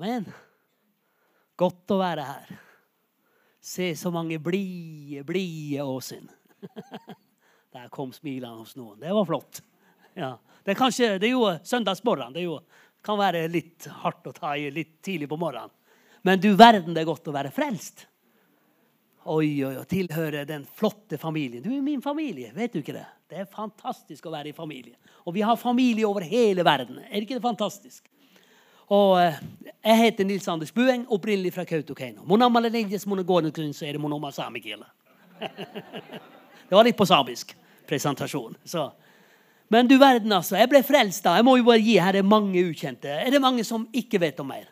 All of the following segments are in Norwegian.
Amen. Godt å være her. Se så mange blie Åsyn. Der kom smilene hos noen. Det var flott. Ja. Det er jo søndagsmorgen. Det kan være litt hardt å ta i litt tidlig på morgenen. Men du verden, det er godt å være frelst. Oi, tilhøre den flotte familien. Du er min familie, vet du ikke det? Det er fantastisk å være i familie. Og vi har familie over hele verden. Er ikke det fantastisk? Og jeg heter Nils Anders Bueng, opprinnelig fra Kautokeino. Mun ammallenenges mun gårdekun, så er det mun oma samikille. Det var litt på samisk presentasjon. Så. Men du verden altså, jeg ble frelst da. Jeg må jo bare gi, her er mange ukjente. Er det mange som ikke vet om mer?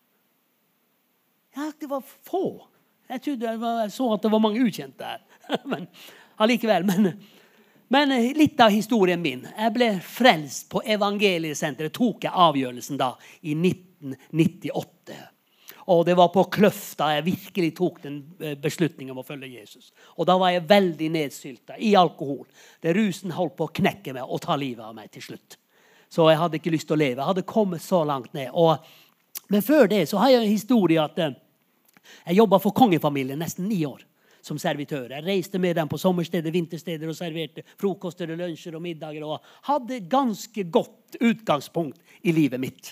Ja, det var få. Jeg så at det var mange ukjente her. Men allikevel. Men litt av historien min. Jeg ble frelst på evangeliesenteret. Tok jeg avgjørelsen da i 1998. Og det var på Kløfta jeg virkelig tok den beslutningen om å følge Jesus. Og da var jeg veldig nedsylta i alkohol. Det rusen holdt på å knekke meg og ta livet av meg til slutt. Så jeg hadde ikke lyst til å leve. Jeg hadde kommet så langt ned. Men før det så har jeg en historie at jeg jobbet for kongefamilien nesten 9 år som servitør. Jeg reiste med dem på sommersteder, vintersteder og serverte frokoster, lunsjer og middager. Og hadde ganske godt utgangspunkt i livet mitt.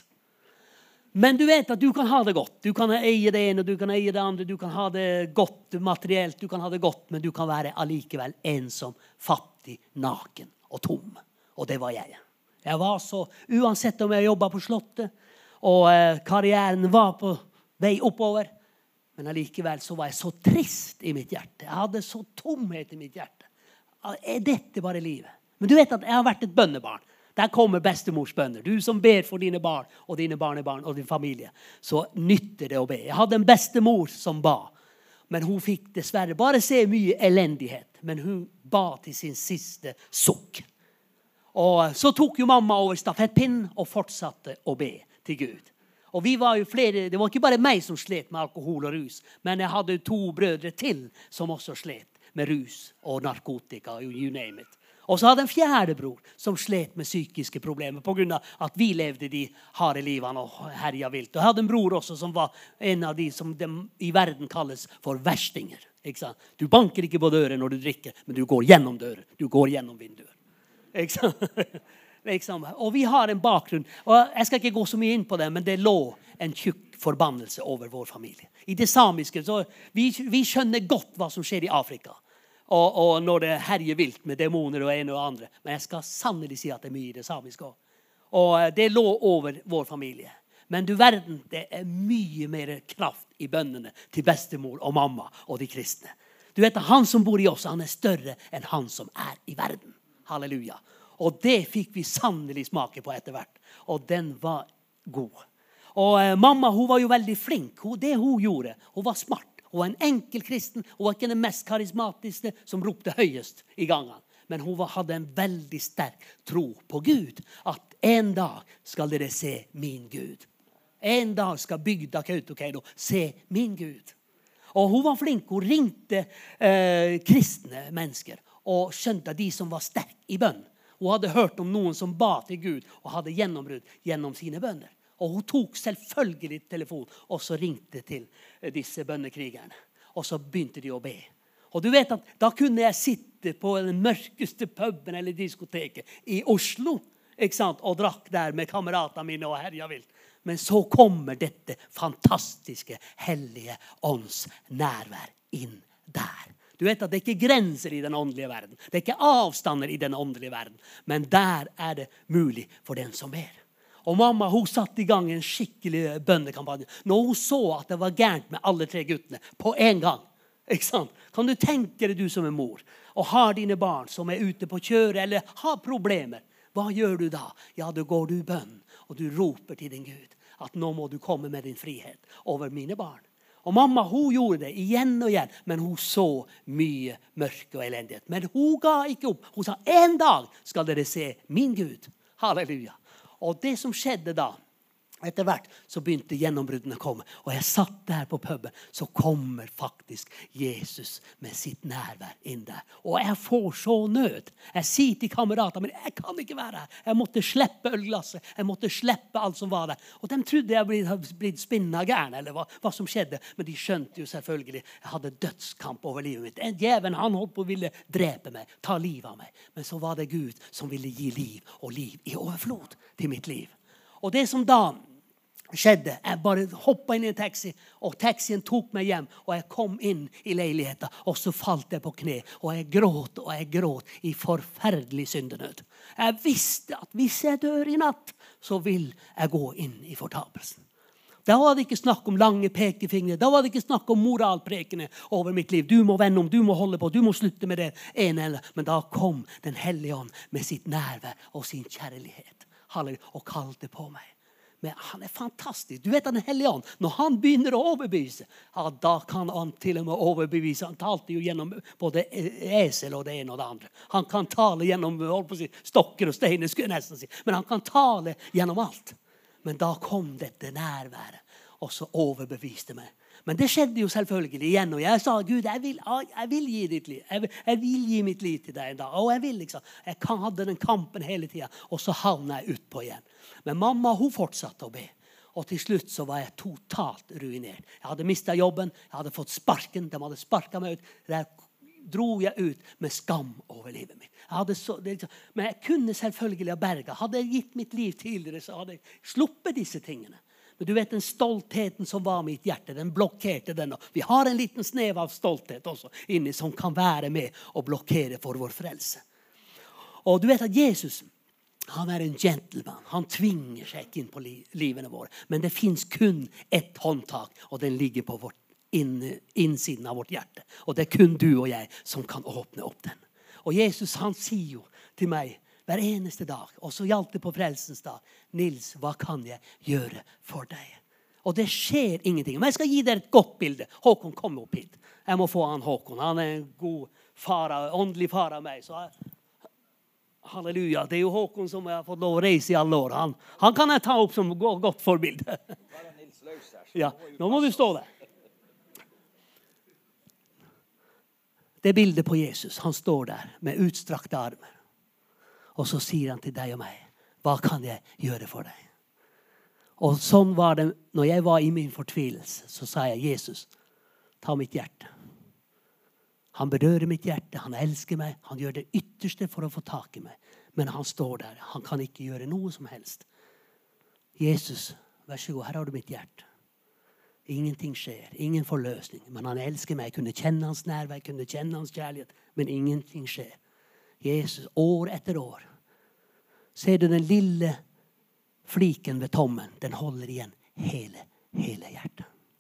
Men du vet at du kan ha det godt. Du kan eie det ene, du kan eie det andre. Du kan ha det godt materielt, du kan ha det godt. Men du kan være allikevel ensom, fattig, naken og tom. Og det var jeg. Jeg var så, uansett om jeg jobbet på slottet, og karrieren var på vei oppover. Men allikevel så var jeg så trist i mitt hjerte. Jeg hadde så tomhet i mitt hjerte. Er dette bare livet? Men du vet at jeg har vært et bønnebarn. Der kommer bestemors bønner. Du som ber for dine barn og dine barnebarn og din familie, så nytter det å be. Jeg hadde en bestemor som ba, men hun fikk dessverre bare se mye elendighet. Men hun ba til sin siste sukk. Og så tok jo mamma over stafettpinnen og fortsatte å be til Gud. Og vi var jo flere, det var ikke bare meg som slet med alkohol og rus, men jeg hadde 2 brødre til som også slet med rus og narkotika, you name it. Og så hadde en 4. bror som slet med psykiske problemer på grunn av at vi levde de harde livene og herja vilt. Og jeg hadde en bror også som var en av de som i verden kalles for verstinger. Ikke sant? Du banker ikke på døren når du drikker, men du går gjennom døren. Du går gjennom vinduet. Ikke sant? Og vi har en bakgrunn, og jeg skal ikke gå så mye inn på det, men det lå en tjukk forbannelse over vår familie. I det samiske, så vi skjønner godt hva som skjer i Afrika. Og når det herjer vilt med demoner og en og andre. Men jeg skal sannelig si at det er mye i det samiske også. Og det lå over vår familie. Men du verden, det er mye mer kraft i bønnene til bestemor og mamma og de kristne. Du vet at han som bor i oss, han er større enn han som er i verden. Halleluja. Og det fikk vi sannelig smake på etter hvert. Og den var god. Og mamma, hun var jo veldig flink. Det hun gjorde, hun var smart. Hun var en enkel kristen. Hun var ikke den mest karismatiske som ropte høyest i gangen. Men hun hadde en veldig sterk tro på Gud. At en dag skal dere se min Gud. En dag skal bygda Kautokeino se min Gud. Og hun var flink. Hun ringte kristne mennesker og skjønte de som var sterke i bønn. Hun hadde hørt om noen som ba til Gud og hadde gjennombrudd gjennom sine bønner. Og hun tok selvfølgelig telefon, og så ringte til disse bønnekrigerne. Og så begynte de å be. Og du vet at da kunne jeg sitte på den mørkeste puben eller diskoteket i Oslo, ikke sant? Og drakk der med kameratene mine og herja vilt. Men så kommer dette fantastiske, hellige ånds nærvær inn der. Du vet at det er ikke grenser i den åndelige verden. Det er ikke avstander i den åndelige verden. Men der er det mulig for den som ber. Og mamma, hun satte i gang en skikkelig bønnekampanje. Når hun så at det var gærent med alle 3 guttene på en gang. Ikke sant? Kan du tenke deg du som er mor, og har dine barn som er ute på kjøret, eller har problemer. Hva gjør du da? Ja, da går du i bønn, og du roper til din Gud, at nå må du komme med din frihet over mine barn. Og mamma, hun gjorde det igjen og igjen, men hun så mye mørke og elendighet. Men hun ga ikke opp. Hun sa, en dag skal dere se min Gud. Halleluja. Og det som skjedde da, Etter hvert så begynte gjennombruddene å komme. Og jeg satt der på puben. Så kommer faktisk Jesus med sitt nærvær inn der. Og jeg får så nød. Jeg sier til kamerater, men jeg kan ikke være her. Jeg måtte slippe ølglasset. Jeg måtte slippe alt som var der. Og de trodde jeg hadde blitt spinna gæren, eller hva som skjedde. Men de skjønte jo selvfølgelig. Jeg hadde dødskamp over livet mitt. En djeven, han holdt på å ville drepe meg, ta livet av meg. Men så var det Gud som ville gi liv, og liv i overflod til mitt liv. Og det som da skjedde, jeg bare hoppet inn i en taxi, og taxien tok meg hjem, og jeg kom inn i leiligheten, og så falt jeg på kne, og jeg gråt i forferdelig syndenød. Jeg visste at hvis jeg dør i natt, så vil jeg gå inn i fortapelsen. Da var det ikke snakk om lange pekefingre, da var det ikke snakk om moralprekene over mitt liv. Du må vende om, du må holde på, du må slutte med det ene eller. Men da kom den Hellige Ånd med sitt nærvær og sin kjærlighet. Og kalte på meg. Men han er fantastisk. Du vet at den Hellige Ånd, når han begynner å overbevise, ja, da kan han til og med overbevise. Han talte jo gjennom både esel og det ene og det andre. Han kan tale gjennom stokker og steiner, skulle jeg nesten si. Men han kan tale gjennom alt. Men da kom dette nærværet, og så overbeviste meg. Men det skjedde jo selvfølgelig igjen, og jeg sa, Gud, jeg vil gi ditt liv. Jeg vil gi mitt liv til deg en dag. Og jeg vil liksom. Jeg hadde den kampen hele tiden, og så havnet jeg ut på igjen. Men mamma, hun fortsatte å be. Og til slutt så var jeg totalt ruinert. Jeg hadde mistet jobben, jeg hadde fått sparken, de hadde sparket meg ut. Der dro jeg ut med skam over livet mitt. Men jeg kunne selvfølgelig ha berget. Hadde jeg gitt mitt liv tidligere, så hadde jeg sluppet disse tingene. Men du vet, den stoltheten som var i mitt hjerte, den blokkerte den. Vi har en liten snev av stolthet også inni som kan være med og blokkere for vår frelse. Og du vet at Jesus, han er en gentleman. Han tvinger seg ikke inn på livene våre. Men det finnes kun ett håndtak, og den ligger på innsiden av vårt hjerte. Og det er kun du og jeg som kan åpne opp den. Og Jesus, han sier jo til meg, hver eneste dag. Og så gjaldt det på frelsens dag. Nils, hva kan jeg gjøre for deg? Og det skjer ingenting. Men jeg skal gi dere et godt bilde. Håkon, kom opp hit. Jeg må få han Håkon. Han er en god far, åndelig far av meg. Så halleluja. Det er jo Håkon som jeg har fått lov å reise i alle år. Han kan jeg ta opp som godt forbilde. Ja, nå må du stå der. Det bildet på Jesus. Han står der med utstrakte armer. Og så sier han til deg og meg, hva kan jeg gjøre for deg? Og sånn var det, når jeg var i min fortvilelse, så sa jeg, Jesus, ta mitt hjerte. Han berører mitt hjerte, han elsker meg, han gjør det ytterste for å få tak i meg. Men han står der, han kan ikke gjøre noe som helst. Jesus, vær så god, her har du mitt hjerte. Ingenting skjer, ingen forløsning. Men han elsker meg, jeg kunne kjenne hans nærvær, jeg kunne kjenne hans kjærlighet, men ingenting skjer. Jesus, år etter år. Ser du den lille fliken ved tommen? Den holder igjen hele hjertet.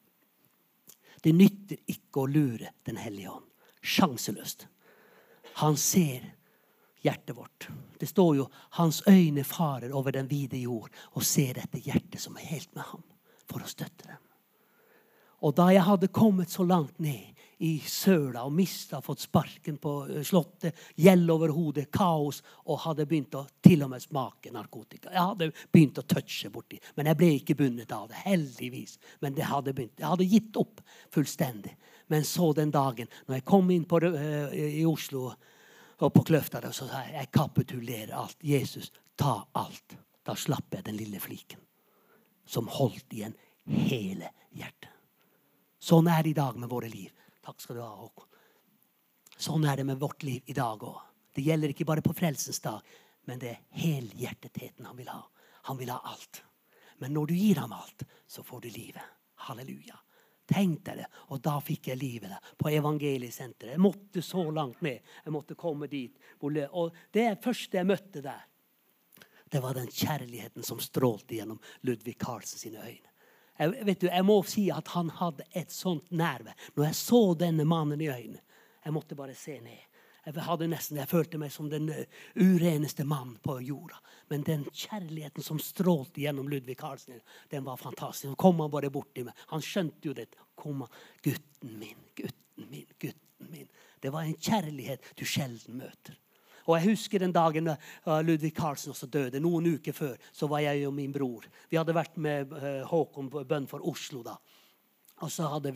Det nytter ikke å lure den Hellige Ånd. Sjanseløst. Han ser hjertet vårt. Det står jo, hans øyne farer over den vide jord og ser etter hjertet som er helt med ham for å støtte dem. Og da jeg hadde kommet så langt ned i søla og fått sparken på slottet, gjeld over hodet, kaos, og hadde begynt å til og med smake narkotika. Jeg hadde begynt å touche borti, men jeg ble ikke bundet av det, heldigvis. Men det hadde begynt. Jeg hadde gitt opp fullstendig. Men så den dagen, når jeg kom inn i Oslo og på Kløfta, så sa jeg kapitulerer alt. Jesus, ta alt. Da slapp jeg den lille fliken som holdt igjen hele hjertet. Sånn er det i dag med våre liv. Takk skal du ha, Håkon. Sånn er det med vårt liv i dag også. Det gjelder ikke bare på frelsens dag, men det er helhjertetheten han vil ha. Han vil ha alt. Men når du gir ham alt, så får du livet. Halleluja. Tenk deg det. Og da fikk jeg livet der, på evangeliesenteret. Jeg måtte så langt ned. Jeg måtte komme dit. Og det første jeg møtte der, det var den kjærligheten som strålte gjennom Ludvig Carlsen sine øyne. Jeg må si at han hadde et sånt nærvær. Når jeg så denne mannen i øynene, jeg måtte bare se ned. Jeg følte meg som den ureneste mann på jorda. Men den kjærligheten som strålte gjennom Ludvig Carlsen, den var fantastisk. Så kom han bare bort til meg. Han skjønte jo det. Kom han, gutten min, gutten min, gutten min. Det var en kjærlighet du sjelden møter. Og jeg husker den dagen Ludvig Karlsen også døde. Noen uker før så var jeg og min bror. Vi hadde vært med Håkon på bønn for Oslo da. Og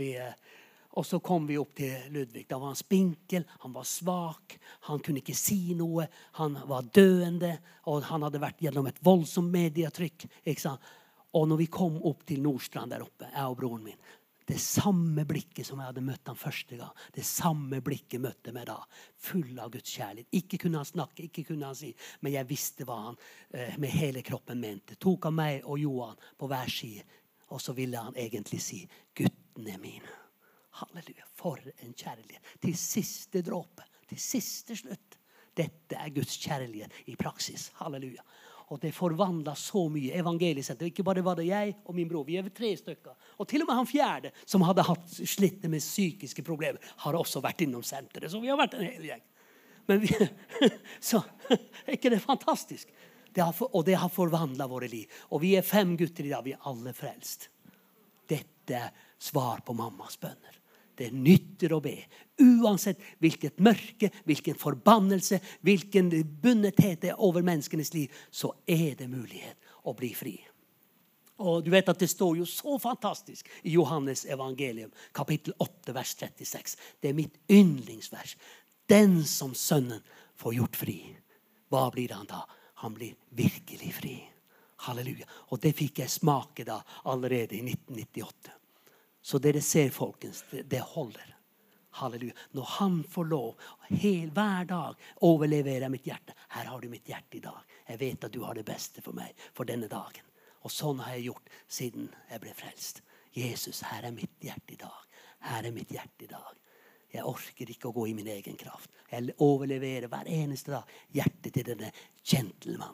så kom vi opp til Ludvig. Da var han spinkel, han var svak, han kunne ikke si noe, han var døende, og han hadde vært gjennom et voldsomt medietrykk. Ikke sant? Og når vi kom opp til Nordstrand der oppe, jeg og broren min, det samme blikket som jeg hadde møtt han første gang, det samme blikket møtte meg da, full av Guds kjærlighet. Ikke kunne han snakke, ikke kunne han si, men jeg visste hva han med hele kroppen mente. Tok han meg og Johan på hver side, og så ville han egentlig si, gutten er min. Halleluja, for en kjærlighet. Til siste dråpe, til siste slutt. Dette er Guds kjærlighet i praksis. Halleluja. Og det forvandlet så mye evangeliesenter. Ikke bare var det jeg og min bror, vi er 3 stykker. Og til og med han fjerde, som hadde hatt slitt med psykiske problemer, har også vært innom senteret. Så vi har vært en hel gjeng. Men så er ikke det fantastisk? Og det har forvandlet våre liv. Og vi er 5 gutter i dag, vi er alle frelst. Dette er svar på mammas bønner. Det nytter å be. Uansett hvilket mørke, hvilken forbannelse, hvilken bunnethet det er over menneskenes liv, så er det mulighet å bli fri. Og du vet at det står jo så fantastisk i Johannes evangelium, kapittel 8, vers 36. Det er mitt yndlingsvers. Den som sønnen får gjort fri, hva blir han da? Han blir virkelig fri. Halleluja. Og det fikk jeg smake da allerede i 1998. Så dere ser, folkens, det holder. Halleluja. Når han får lov, hver dag overleverer mitt hjerte. Her har du mitt hjerte i dag. Jeg vet at du har det beste for meg for denne dagen. Og sånn har jeg gjort siden jeg ble frelst. Jesus, her er mitt hjerte i dag. Her er mitt hjerte i dag. Jeg orker ikke å gå i min egen kraft. Jeg overleverer hver eneste dag hjertet til denne gentleman.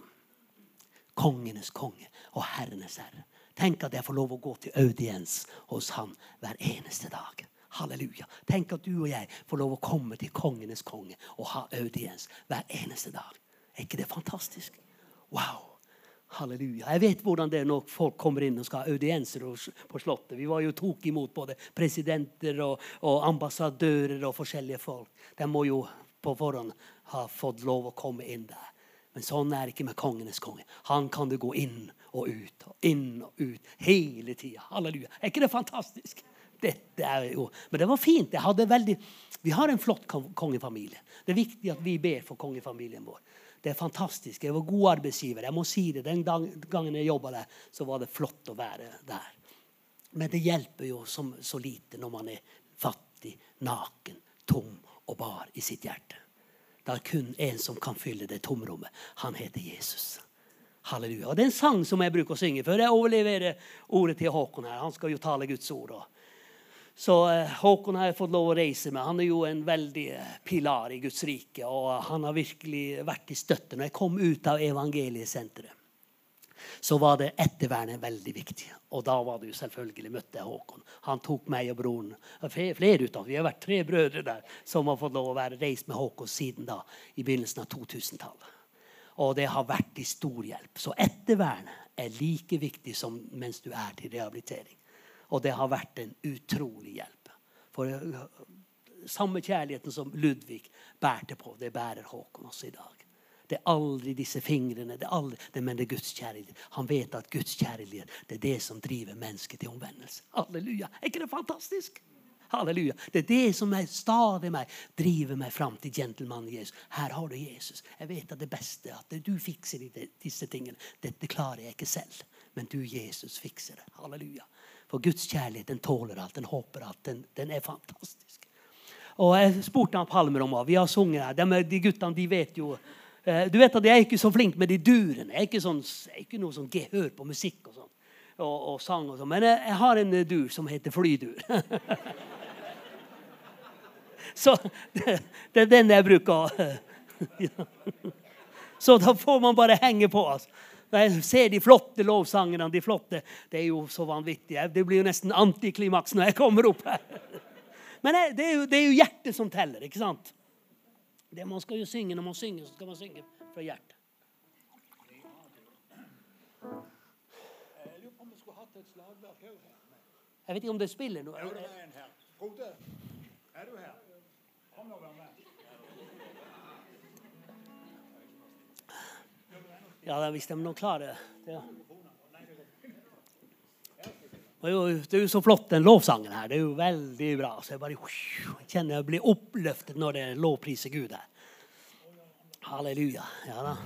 Kongenes konge og herrenes herre. Tenk at jeg får lov å gå til audiens hos han hver eneste dag. Halleluja. Tenk at du og jeg får lov å komme til kongenes konge og ha audiens hver eneste dag. Er ikke det fantastisk? Wow. Halleluja. Jeg vet hvordan det er når folk kommer inn og skal ha audienser på slottet. Vi var jo tok imot både presidenter og ambassadører og forskjellige folk. De må jo på forhånd ha fått lov å komme inn der. Men sånn er det ikke med kongenes konge. Han kan du gå inn og ut hele tiden. Halleluja. Er ikke det fantastisk? Dette er jo, men det var fint. Vi har en flott kongefamilie. Det er viktig at vi ber for kongefamilien vår. Det er fantastisk. Jeg var god arbeidsgiver. Jeg må si det. Den gangen jeg jobbet der, så var det flott å være der. Men det hjelper jo så lite når man er fattig, naken, tom og bar i sitt hjerte. Det er kun en som kan fylle det tomrommet. Han heter Jesus. Halleluja. Og det er en sang som jeg bruker å synge før jeg overleverer ordet til Håkon her. Han skal jo tale Guds ord. Så Håkon har fått lov å reise med. Han er jo en veldig pilar i Guds rike. Og han har virkelig vært i støtte. Når jeg kom ut av evangeliesenteret, så var det ettervernet veldig viktig. Og da var det jo selvfølgelig møtte jeg Håkon. Han tok meg og broren. Flere ut av. Vi har vært 3 brødre der som har fått lov å være reist med Håkon siden da, i begynnelsen av 2000-tallet. Og det har vært til stor hjelp. Så ettervernet er like viktig som mens du er til rehabilitering. Og det har vært en utrolig hjelp. For samme kjærligheten som Ludvig bærte på, det bærer Håkon også i dag. Det er aldri disse fingrene, men det er Guds kjærlighet. Han vet at Guds kjærlighet, det er det som driver mennesket til omvendelse. Halleluja. Er ikke det fantastisk? Halleluja. Det er det som stadig driver meg fram til gentlemannen Jesus. Her har du Jesus. Jeg vet at det beste, at du fikser disse tingene. Dette klarer jeg ikke selv. Men du, Jesus, fikser det. Halleluja. For Guds kjærlighet, den tåler alt, den håper alt. Den er fantastisk. Og jeg spurte han Palmer om hva. Vi har sunget her. De guttene, de vet jo. Du vet at jeg er ikke så flink med de durene. Jeg er ikke noe sånn gehør på musikk og sånn. Og sang og sånn. Men jeg har en dur som heter flydur. Så det er den jeg bruker. Så da får man bare henge på. Altså. Når jeg ser de flotte lovsangene, det er jo så vanvittig. Det blir jo nesten antiklimaks når jeg kommer opp her. Men det er jo hjertet som teller, ikke sant? Man skal jo synge når man synger, så skal man synge fra hjertet. Jeg lurer på om vi skulle hatt et slagverk her. Jeg vet ikke om det spiller noe. Er du med en her? Frode, er du her? Kom nå, vær med. Ja, hvis de nå klarer det. Ja. Det er jo så flott den lovsangen her. Det er jo veldig bra. Så jeg bare kjenner jeg blir oppløftet når det lovpriser Gud her. Halleluja. Ja da.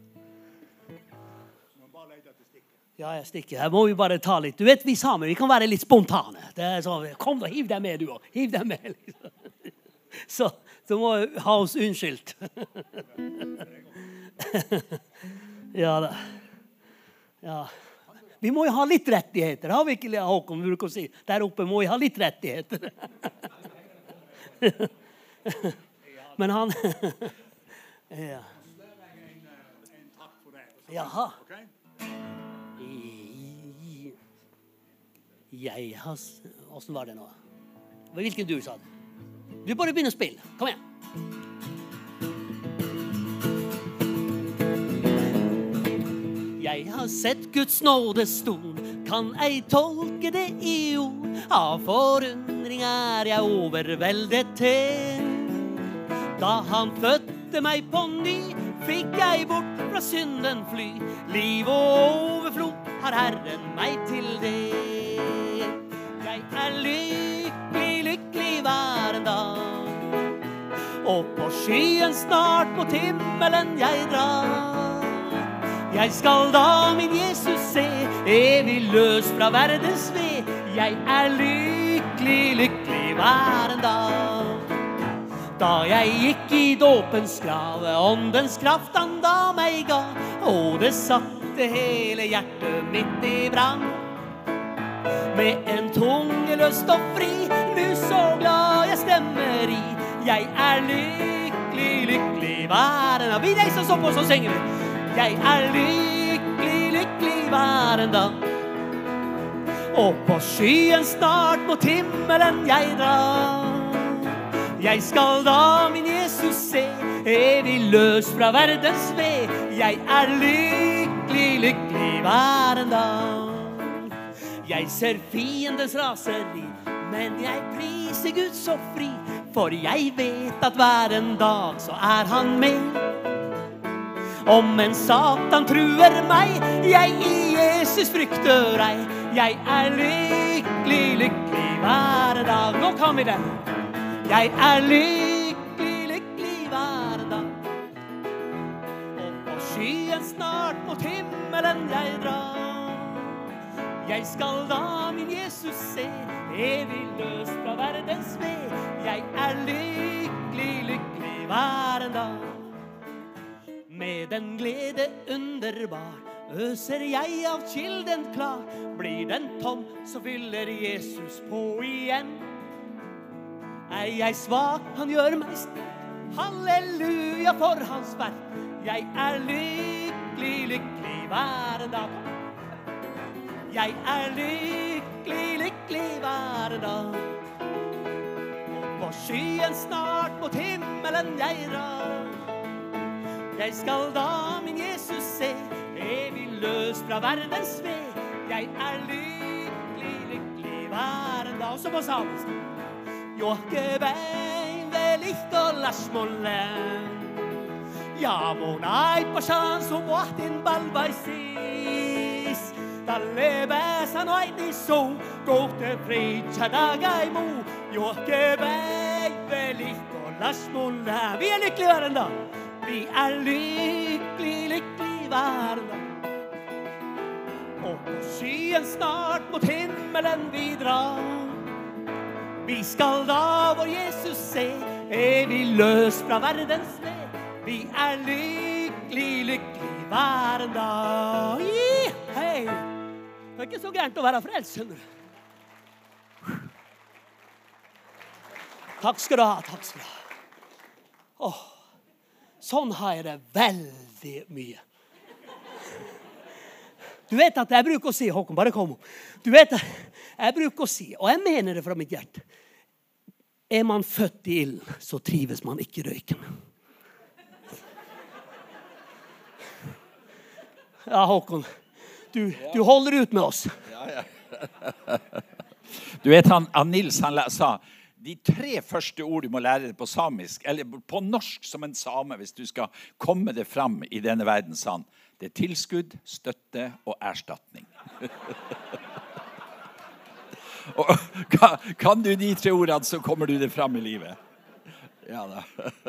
Ja, jeg stikker. Her må vi bare ta litt. Du vet, vi samer, vi kan være litt spontane. Det er sånn, kom da, hiv deg med du også. Hiv deg med. Liksom. Så du må ha oss unnskyldt. Ja da. Ja. Vi må jo ha litt rettigheter. Har vi ikke det, Håkon? Vi bruker å si, der oppe må vi ha litt rettigheter. Men han... Ja. Jaha. Jeg har... Hvordan var det nå? Hvilken du sa det? Du bare begynner å spille. Kom igjen. Jeg har sett Guds nådestol, kan ei tolke det i ord. Av forundring er jeg overveldet til. Da han fødte meg på ny, fikk jeg bort fra synden fly. Liv og overflod har Herren meg til det. Jeg er lykkelig, lykkelig hver en dag. Og på skyen snart mot himmelen jeg drar. Jeg skal da min Jesus se, evig løs fra verdens ve. Jeg er lykkelig, lykkelig hver en dag. Da jeg gikk i dåpens grav, åndens kraft han da meg ga, og det satte hele hjertet mitt i brann. Med en tunge løst og fri, nu så glad jeg stemmer i. Jeg er lykkelig, lykkelig hver en dag. Vi reiser oss opp og så synger vi. Jeg er lykkelig, lykkelig hver en dag. Og på skyen snart mot himmelen jeg drar. Jeg skal da min Jesus se, evig løs fra verdens ve. Jeg er lykkelig, lykkelig hver en dag. Jeg ser fiendens raseri, men jeg priser Gud så fri. For jeg vet at hver en dag så er han med. Om en Satan truer meg, jeg i Jesus frykter ei. Jeg er lykkelig, lykkelig hver dag. Nå kan vi det. Jeg er lykkelig, lykkelig hver dag. Og på skyen snart mot himmelen jeg drar. Jeg skal da min Jesus se, evig løs fra verdens ve. Jeg er lykkelig, lykkelig hver en dag. Med den glede underbar øser jeg av kilden klar. Blir den tom, så fyller Jesus på igjen. Er jeg svak, han gjør meg sterk. Halleluja for hans verk. Jeg er lykkelig, lykkelig hver dag. Jeg er lykkelig, lykkelig hver dag. Og på skyen snart mot himmelen jeg drar. Jeg skal da min Jesus se, evig løs fra verdens ve. Jeg er lykkelig, lykkelig hver dag. Og så må sammen. Johkebein vel ikke lasmollen. Ja, mon ei på sjans og måten balbaisis. Dalle bæsan og ei så, gåte fritja dagai mo. Johkebein vel ikke lasmollen. Vi er lykkelige hver en dag. Vi er lykkelig, lykkelig hver dag. Og på skyen snart mot himmelen vi drar. Vi skal da vår Jesus se, evig løs fra verdens ve. Vi er lykkelig, lykkelig hver dag. Hei! Det er ikke så gærent å være frelst, skjønner du. Takk skal du ha, takk skal du ha. Sånn har jeg det veldig mye. Du vet at jeg bruker å si, Håkon, bare kom. Du vet at jeg bruker å si, og jeg mener det fra mitt hjerte. Er man født i ilden, så trives man ikke i røyken. Ja, Håkon, du holder ut med oss. Ja. Du vet, han Nils, han sa, de 3 første ord du må lære deg på samisk, eller på norsk som en same, hvis du skal komme det fram i denne verden, sånn. Det tilskudd, støtte og erstatning. Og kan du de 3 ordene, så kommer du det fram i livet. Ja da.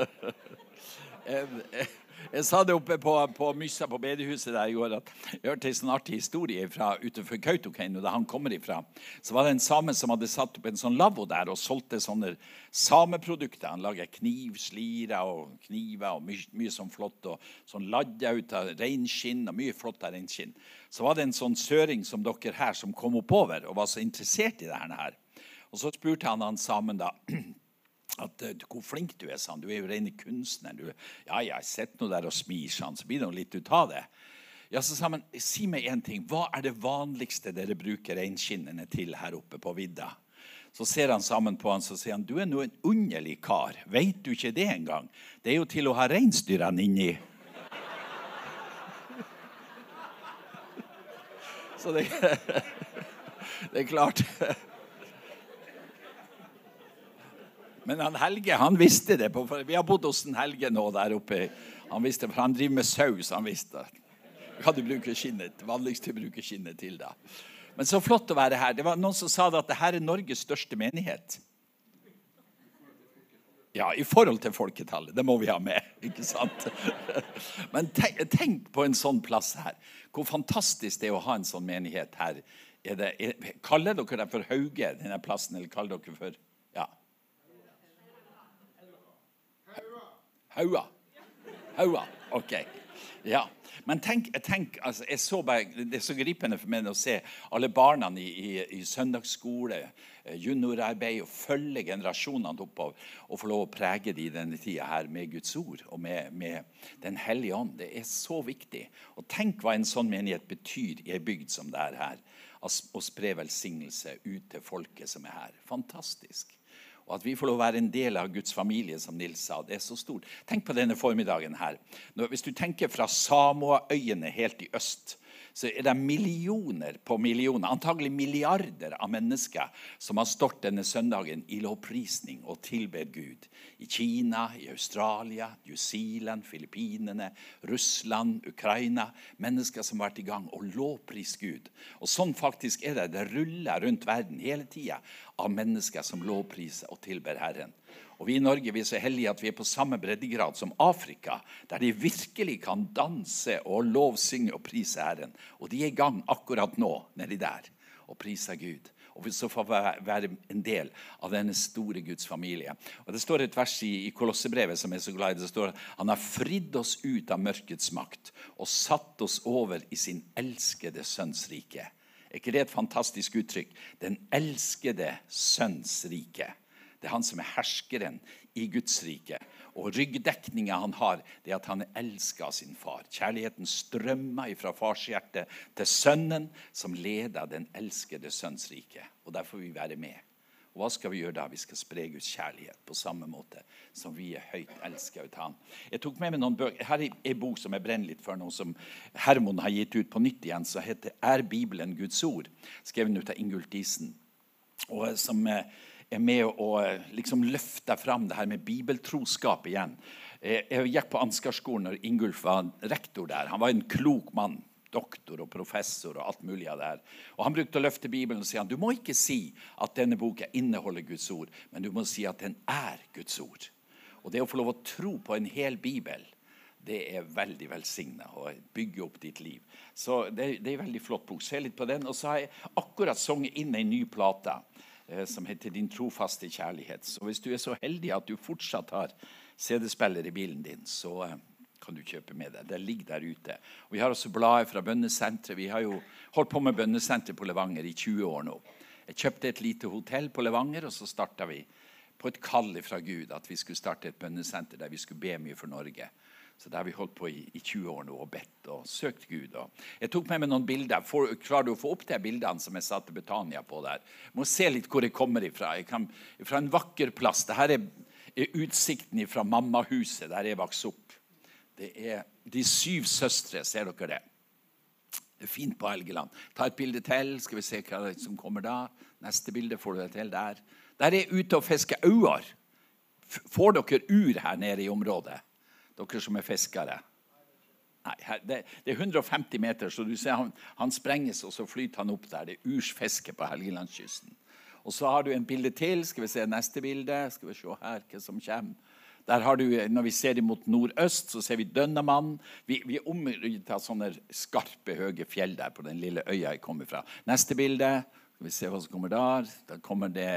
Jeg sa det oppe på Myssa på bedehuset der i går, at jeg hørte en sånn artig historie utenfor Kautokeino, da han kommer ifra. Så var det en same som hadde satt opp en sånn lavvo der og solgte sånne sameprodukter. Han laget kniv, slira og kniver og mye sånn flott, og sånn ladja ut av reinskinn, og mye flott av reinskinn. Så var det en sånn søring som dere her som kom oppover og var så interessert i det her. Og så spurte han samen da, at hvor flink du sa han. Du jo rene kunstner. Ja, jeg sitter nå der og smir, så blir det litt ut av det. Ja, så sa han, si meg en ting. Hva det vanligste dere bruker reinskinnene til her oppe på vidda? Så ser han sammen på han, så sier han, du nå en underlig kar. Vet du ikke det engang? Det jo til å ha reinsdyrene inni. Så det klart. Men han Helge, han visste det. Vi har bodd hos en Helge nå der oppe. Han visste, for han driver med saus, han visste. Hva du bruker skinnet, vanligst du bruker skinnet til da. Men så flott å være her. Det var noen som sa det at dette Norges største menighet. Ja, i forhold til folketallet, det må vi ha med, ikke sant? Men tenk på en sånn plass her. Hvor fantastisk det å ha en sånn menighet her. Kaller dere det for Hauge, denne plassen, eller kaller dere for, ja. Haua, ok. Ja, men tenk altså, det så gripende for meg å se alle barna i søndagsskole, juniorarbeid, og følge generasjonene oppover, og få lov å prege de i denne tiden her med Guds ord, og med den hellige ånd. Det så viktig. Og tenk hva en sånn menighet betyr i en bygd som det her, å spre velsignelse ut til folket som her. Fantastisk. Og at vi får lov å være en del av Guds familie, som Nils sa, det så stort. Tenk på denne formiddagen her. Hvis du tenker fra Samoa-øyene helt i øst, så det millioner på millioner, antagelig milliarder av mennesker som har stått denne søndagen i lovprisning og tilber Gud. I Kina, i Australia, New Zealand, Filippinene, Russland, Ukraina. Mennesker som har vært i gang og lovpris Gud. Og sånn faktisk det. Det ruller rundt verden hele tiden av mennesker som lovpriser og tilber Herren. Og vi i Norge vi så heldige at vi på samme breddegrad som Afrika, der de virkelig kan danse og lovsynge og prise Herren. Og de i gang akkurat nå, nede der, og priser Gud. Og vi så får være en del av denne store Guds familie. Og det står et vers i Kolossebrevet som så glad i. Det står, han har fridd oss ut av mørkets makt, og satt oss over i sin elskede sønns rike. Ikke det et fantastisk uttrykk? Den elskede sønns rike. Det han som herskeren i Guds rike. Og ryggdekningen han har, det at han elsket sin far. Kjærligheten strømmer fra farshjertet til sønnen som leder den elskede sønns rike. Og derfor vil vi være med. Og hva skal vi gjøre da? Vi skal spre Guds kjærlighet på samme måte som vi høyt elsket ut han. Jeg tok med meg noen bøker. Her en bok som jeg brenner litt for, noe som Hermon har gitt ut på nytt igjen, som heter Bibelen Guds ord? Skrevet ut av Ingulf Diesen. Og som med å liksom løfte fram det her med bibeltroskap igjen. Jeg gikk på Ansgarskolen når Ingulf var rektor der. Han var en klok mann, doktor og professor og alt mulig av det her. Og han brukte å løfte Bibelen og si han, du må ikke si at denne boka inneholder Guds ord, men du må si at den Guds ord. Og det å få lov å tro på en hel Bibel, det veldig velsignet å bygge opp ditt liv. Så det en veldig flott bok. Se litt på den. Og så har jeg akkurat sunget inn en ny plate som heter Din trofaste kjærlighet. Så hvis du så heldig at du fortsatt har CD-spiller i bilen din, så kan du kjøpe med det. Det ligger der ute. Og vi har også bladet fra bønnesentret. Vi har jo holdt på med bønnesentret på Levanger i 20 år nå. Jeg kjøpte et lite hotell på Levanger, og så startet vi på et kall fra Gud at vi skulle starte et bønnesenter der vi skulle be mye for Norge. Så der har vi holdt på i 20 år nå og bedt og søkt Gud. Og jeg tok med meg noen bilder. Klarer du å få opp de bildene som jeg satte Betania på der? Jeg må se litt hvor jeg kommer ifra. Fra en vakker plass. Dette utsikten fra mammahuset der jeg vokste opp. Det de 7 søstre, ser dere det? Det er fint på Helgeland. Ta et bilde til, skal vi se hva som kommer da. Neste bilde får du det til der. Der er ute og fisker auer. Får dere ur her nede i området? Dere som er fiskere. Nei, det er 150 meter, så du ser han sprenges, og så flyter han opp der. Det er ursfiske på Helgelandskysten. Og så har du en bilde til. Skal vi se neste bilde? Skal vi se her hva som kommer. Der har du, når vi ser imot nordøst, så ser vi Dønnamann. Vi er omgitt av sånne skarpe, høye fjell der på den lille øya jeg kommer fra. Neste bilde. Skal vi se hva som kommer der. Der kommer det...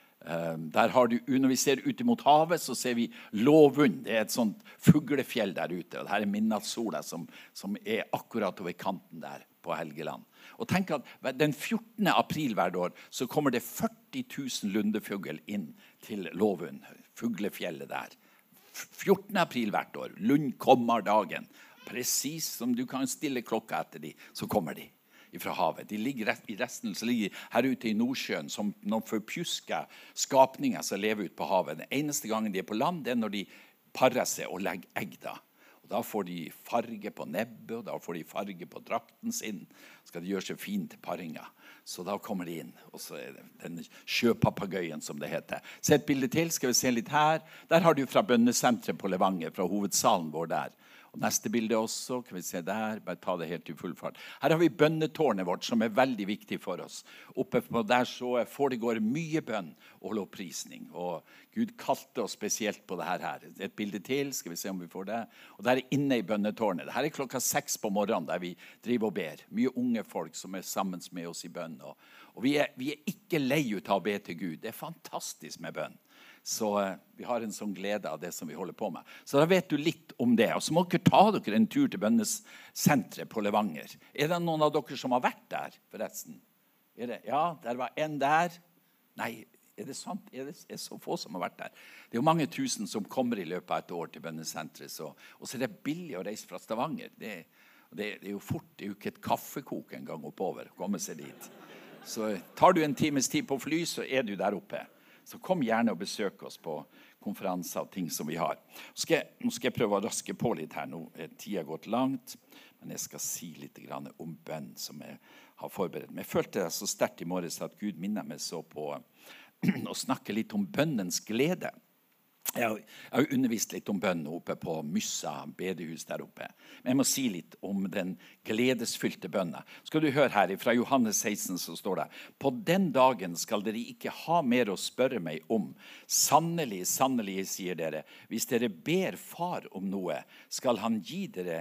der har du, når vi ser ut mot havet, så ser vi Lovund. Det er et sånt fuglefjell der ute. Og her er midnattssola som er akkurat over kanten der på Helgeland. Og tenk at den 14. april hvert år så kommer det 40 000 lundefugl inn til Lovund, fuglefjellet der. 14. april hvert år. Lund kommer dagen. Precis som du kan stille klokka etter de, så kommer de fra havet. De ligger i resten, så ligger her ute i Nordsjøen som noen forpjuska skapninger som lever ut på havet. Den eneste gangen de er på land, det er når de parer seg og legger egg da. Og da får de farge på nebbet, og da får de farge på drakten sin. Skal de gjøre seg fint til paringa. Så da kommer de inn, og så er det den sjøpapagøyen som det heter. Se et bilde til, skal vi se litt her. Der har du fra bønnesentret på Levanger, fra hovedsalen vår der. Og neste bilde også, kan vi se der, bare ta det helt i full fart. Her har vi bønnetårnet vårt, som er veldig viktig for oss. Oppe på der så foregår mye bønn og lovprisning, og Gud kalte oss spesielt på det her. Et bilde til, skal vi se om vi får det. Og der er inne i bønnetårnet. Her er klokka 6 på morgenen, der vi driver og ber. Mye unge folk som er sammen med oss i bønn. Og vi er ikke lei ut av å be til Gud. Det er fantastisk med bønn. Så vi har en sånn glede av det som vi holder på med. Så da vet du litt om det. Og så må dere ta dere en tur til bønnesentret på Levanger. Er det noen av dere som har vært der, forresten? Ja, der var en der. Nei, er det sant? Er det så få som har vært der? Det er jo mange tusen som kommer i løpet av et år til bønnesentret. Og så er det billig å reise fra Stavanger. Det er jo fort, det er jo ikke et kaffekok en gang oppover å komme seg dit. Så tar du en times tid på fly, så er du der oppe. Så kom gjerne og besøk oss på konferanser og ting som vi har. Nå skal jeg prøve å raske på litt her. Nå er tiden gått langt, men jeg skal si litt grann om bønn som jeg har forberedt. Men jeg følte det så sterkt i morges at Gud minner meg så på å snakke litt om bønnens glede. Jeg har undervist litt om bønn oppe på Myssa bedehus der oppe. Men jeg må si litt om den gledesfylte bønnen. Skal du høre her, fra Johannes 16 så står det: På den dagen skal dere ikke ha mer å spørre meg om. Sannelig, sannelig, sier dere, hvis dere ber far om noe, skal han gi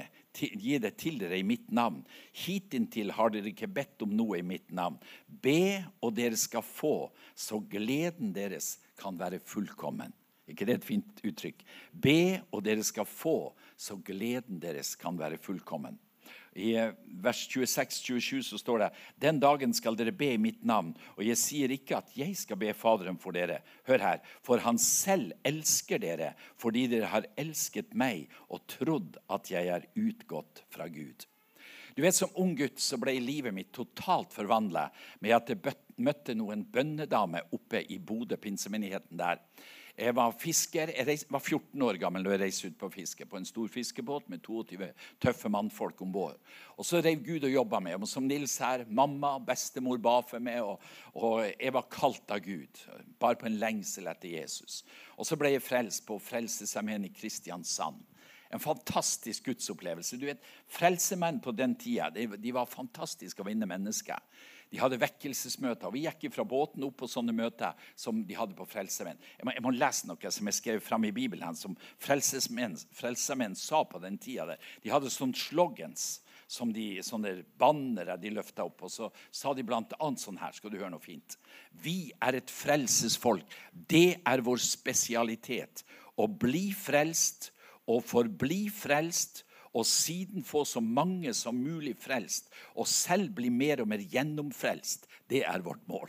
det til dere i mitt navn. Hittil har dere ikke bedt om noe i mitt navn. Be, og dere skal få, så gleden deres kan være fullkommen. Ikke det et fint uttrykk? Be, og dere skal få, så gleden deres kan være fullkommen. I vers 26-27 så står det: Den dagen skal dere be i mitt navn, og jeg sier ikke at jeg skal be Faderen for dere. Hør her, for han selv elsker dere, fordi dere har elsket meg og trodd at jeg er utgått fra Gud. Du vet, som ung gutt så ble livet mitt totalt forvandlet med at jeg møtte noen bønnedame oppe i Bodø, pinsemenigheten der. Jeg var fisker, jeg var 14 år gammel da jeg reiste ut på fiske, på en stor fiskebåt med 22 tøffe mannfolk ombord. Og så rev Gud og jobbet med, og som Nils her, mamma, bestemor ba for meg, og jeg var kalt av Gud, bare på en lengsel etter Jesus. Og så ble jeg frelst på Frelsesarmeen i Kristiansand. En fantastisk gudsopplevelse. Du vet, frelsemenn på den tida, de var fantastiske å vinne mennesker. De hadde vekkelsesmøter, og vi gikk fra båten opp på sånne møter som de hadde på Frelsesarmeen. Jeg må lese noe som jeg skrev frem i Bibelen, som Frelsesarmeen sa på den tida der. De hadde sånne slogans, som sånne bannere de løftet opp, og så sa de blant annet sånn her, skal du høre noe fint. Vi er et frelsesfolk, det er vår spesialitet, å bli frelst, og forbli frelst, og siden få så mange som mulig frelst, og selv bli mer og mer gjennomfrelst. Det er vårt mål.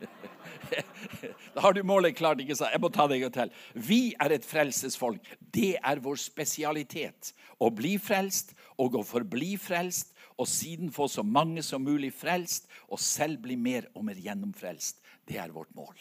Da har du målet klart, ikke sant? Jeg må ta deg til. Vi er et frelsesfolk. Det er vår spesialitet. Å bli frelst, og å forbli frelst, og siden få så mange som mulig frelst, og selv bli mer og mer gjennomfrelst. Det er vårt mål.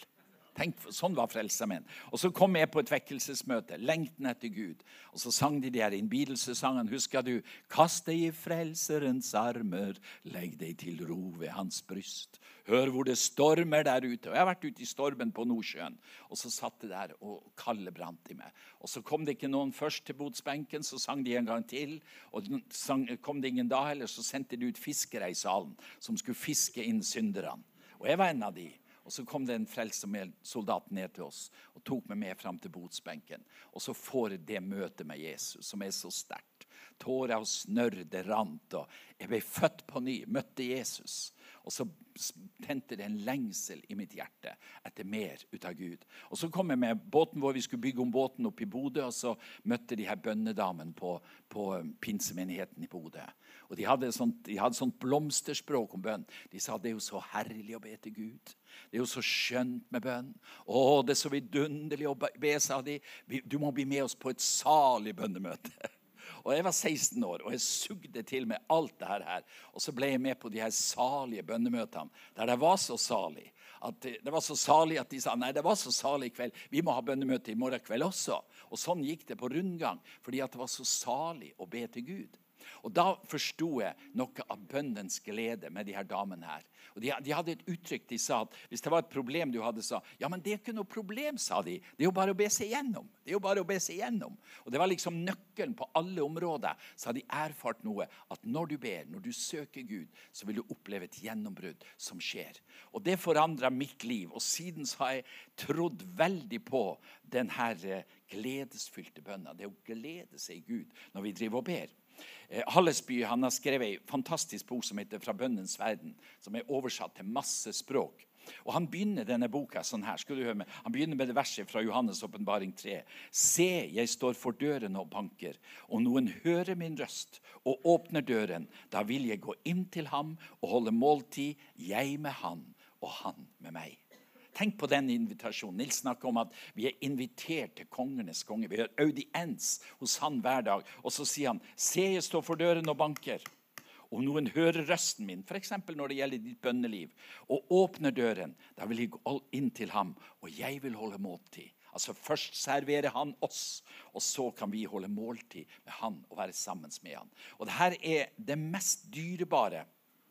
Tenk, sånn var frelsen min. Og så kom jeg på et vekkelsesmøte, lengten etter Gud. Og så sang de her innbydelsessangen, husker du? Kast deg i frelserens armer, legg deg til ro ved hans bryst. Hør hvor det stormer der ute. Og jeg har vært ute i stormen på Nordsjøen. Og så satt det der, og kallet brant i meg. Og så kom det ikke noen først til botsbenken, så sang de en gang til. Og kom det ingen da heller, så sendte de ut fiskere i salen, som skulle fiske inn synderne. Og jeg var en av de. Og så kom det en frelsesoldat ned til oss og tok meg med frem til botsbenken. Og så får jeg det møtet med Jesus, som er så sterkt. Tårer og snørr, det rant, og jeg ble født på ny, møtte Jesus. Og så tente det en lengsel i mitt hjerte etter mer ut av Gud. Og så kom jeg med båten hvor vi skulle bygge om båten opp i Bodø, og så møtte de her bønnedamen på pinsemenigheten i Bodø. Og de hadde sånt blomsterspråk om bønn. De sa, det er jo så herlig å be til Gud. Det er jo så skjønt med bønn. Å, det er så vidunderlig å be, sa de. Du må bli med oss på et salig bønnemøte. Og jeg var 16 år, og jeg sugde til med alt det her. Og så ble jeg med på de her salige bønnemøtene, der det var så salig. Det var så salig at de sa, nei, det var så salig i kveld. Vi må ha bønnemøte i morgen kveld også. Og sånn gikk det på rundgang, fordi at det var så salig å be til Gud. Og da forstod jeg noe av bønnens glede med de her damene her. Og de hadde et uttrykk, de sa at hvis det var et problem du hadde, sa, ja, men det er ikke noe problem, sa de. Det er jo bare å be seg gjennom. Det er jo bare å be seg gjennom. Og det var liksom nøkkelen på alle områder. Så hadde de erfart noe, at når du ber, når du søker Gud, så vil du oppleve et gjennombrudd som skjer. Og det forandret mitt liv. Og siden så har jeg trodd veldig på den her gledesfylte bønnen. Det er å glede seg i Gud når vi driver og ber. Hallesby, han har skrevet en fantastisk bok som heter Fra bønnens verden, som er oversatt til masse språk. Og han begynner denne boka sånn her, skal du høre med. Han begynner med det verset fra Johannes åpenbaring 3. Se, jeg står for døren og banker, og noen hører min røst og åpner døren. Da vil jeg gå inn til ham og holde måltid, jeg med han og han med meg. Tenk på den invitasjonen. Nils snakker om at vi er invitert til kongenes konge. Vi har audiens hos han hver dag. Og så sier han, se, jeg står for døren og banker. Om noen hører røsten min, for eksempel når det gjelder ditt bønneliv, og åpner døren, da vil jeg gå inn til ham, og jeg vil holde måltid. Altså først serverer han oss, og så kan vi holde måltid med han og være sammen med han. Og det her er det mest dyrebare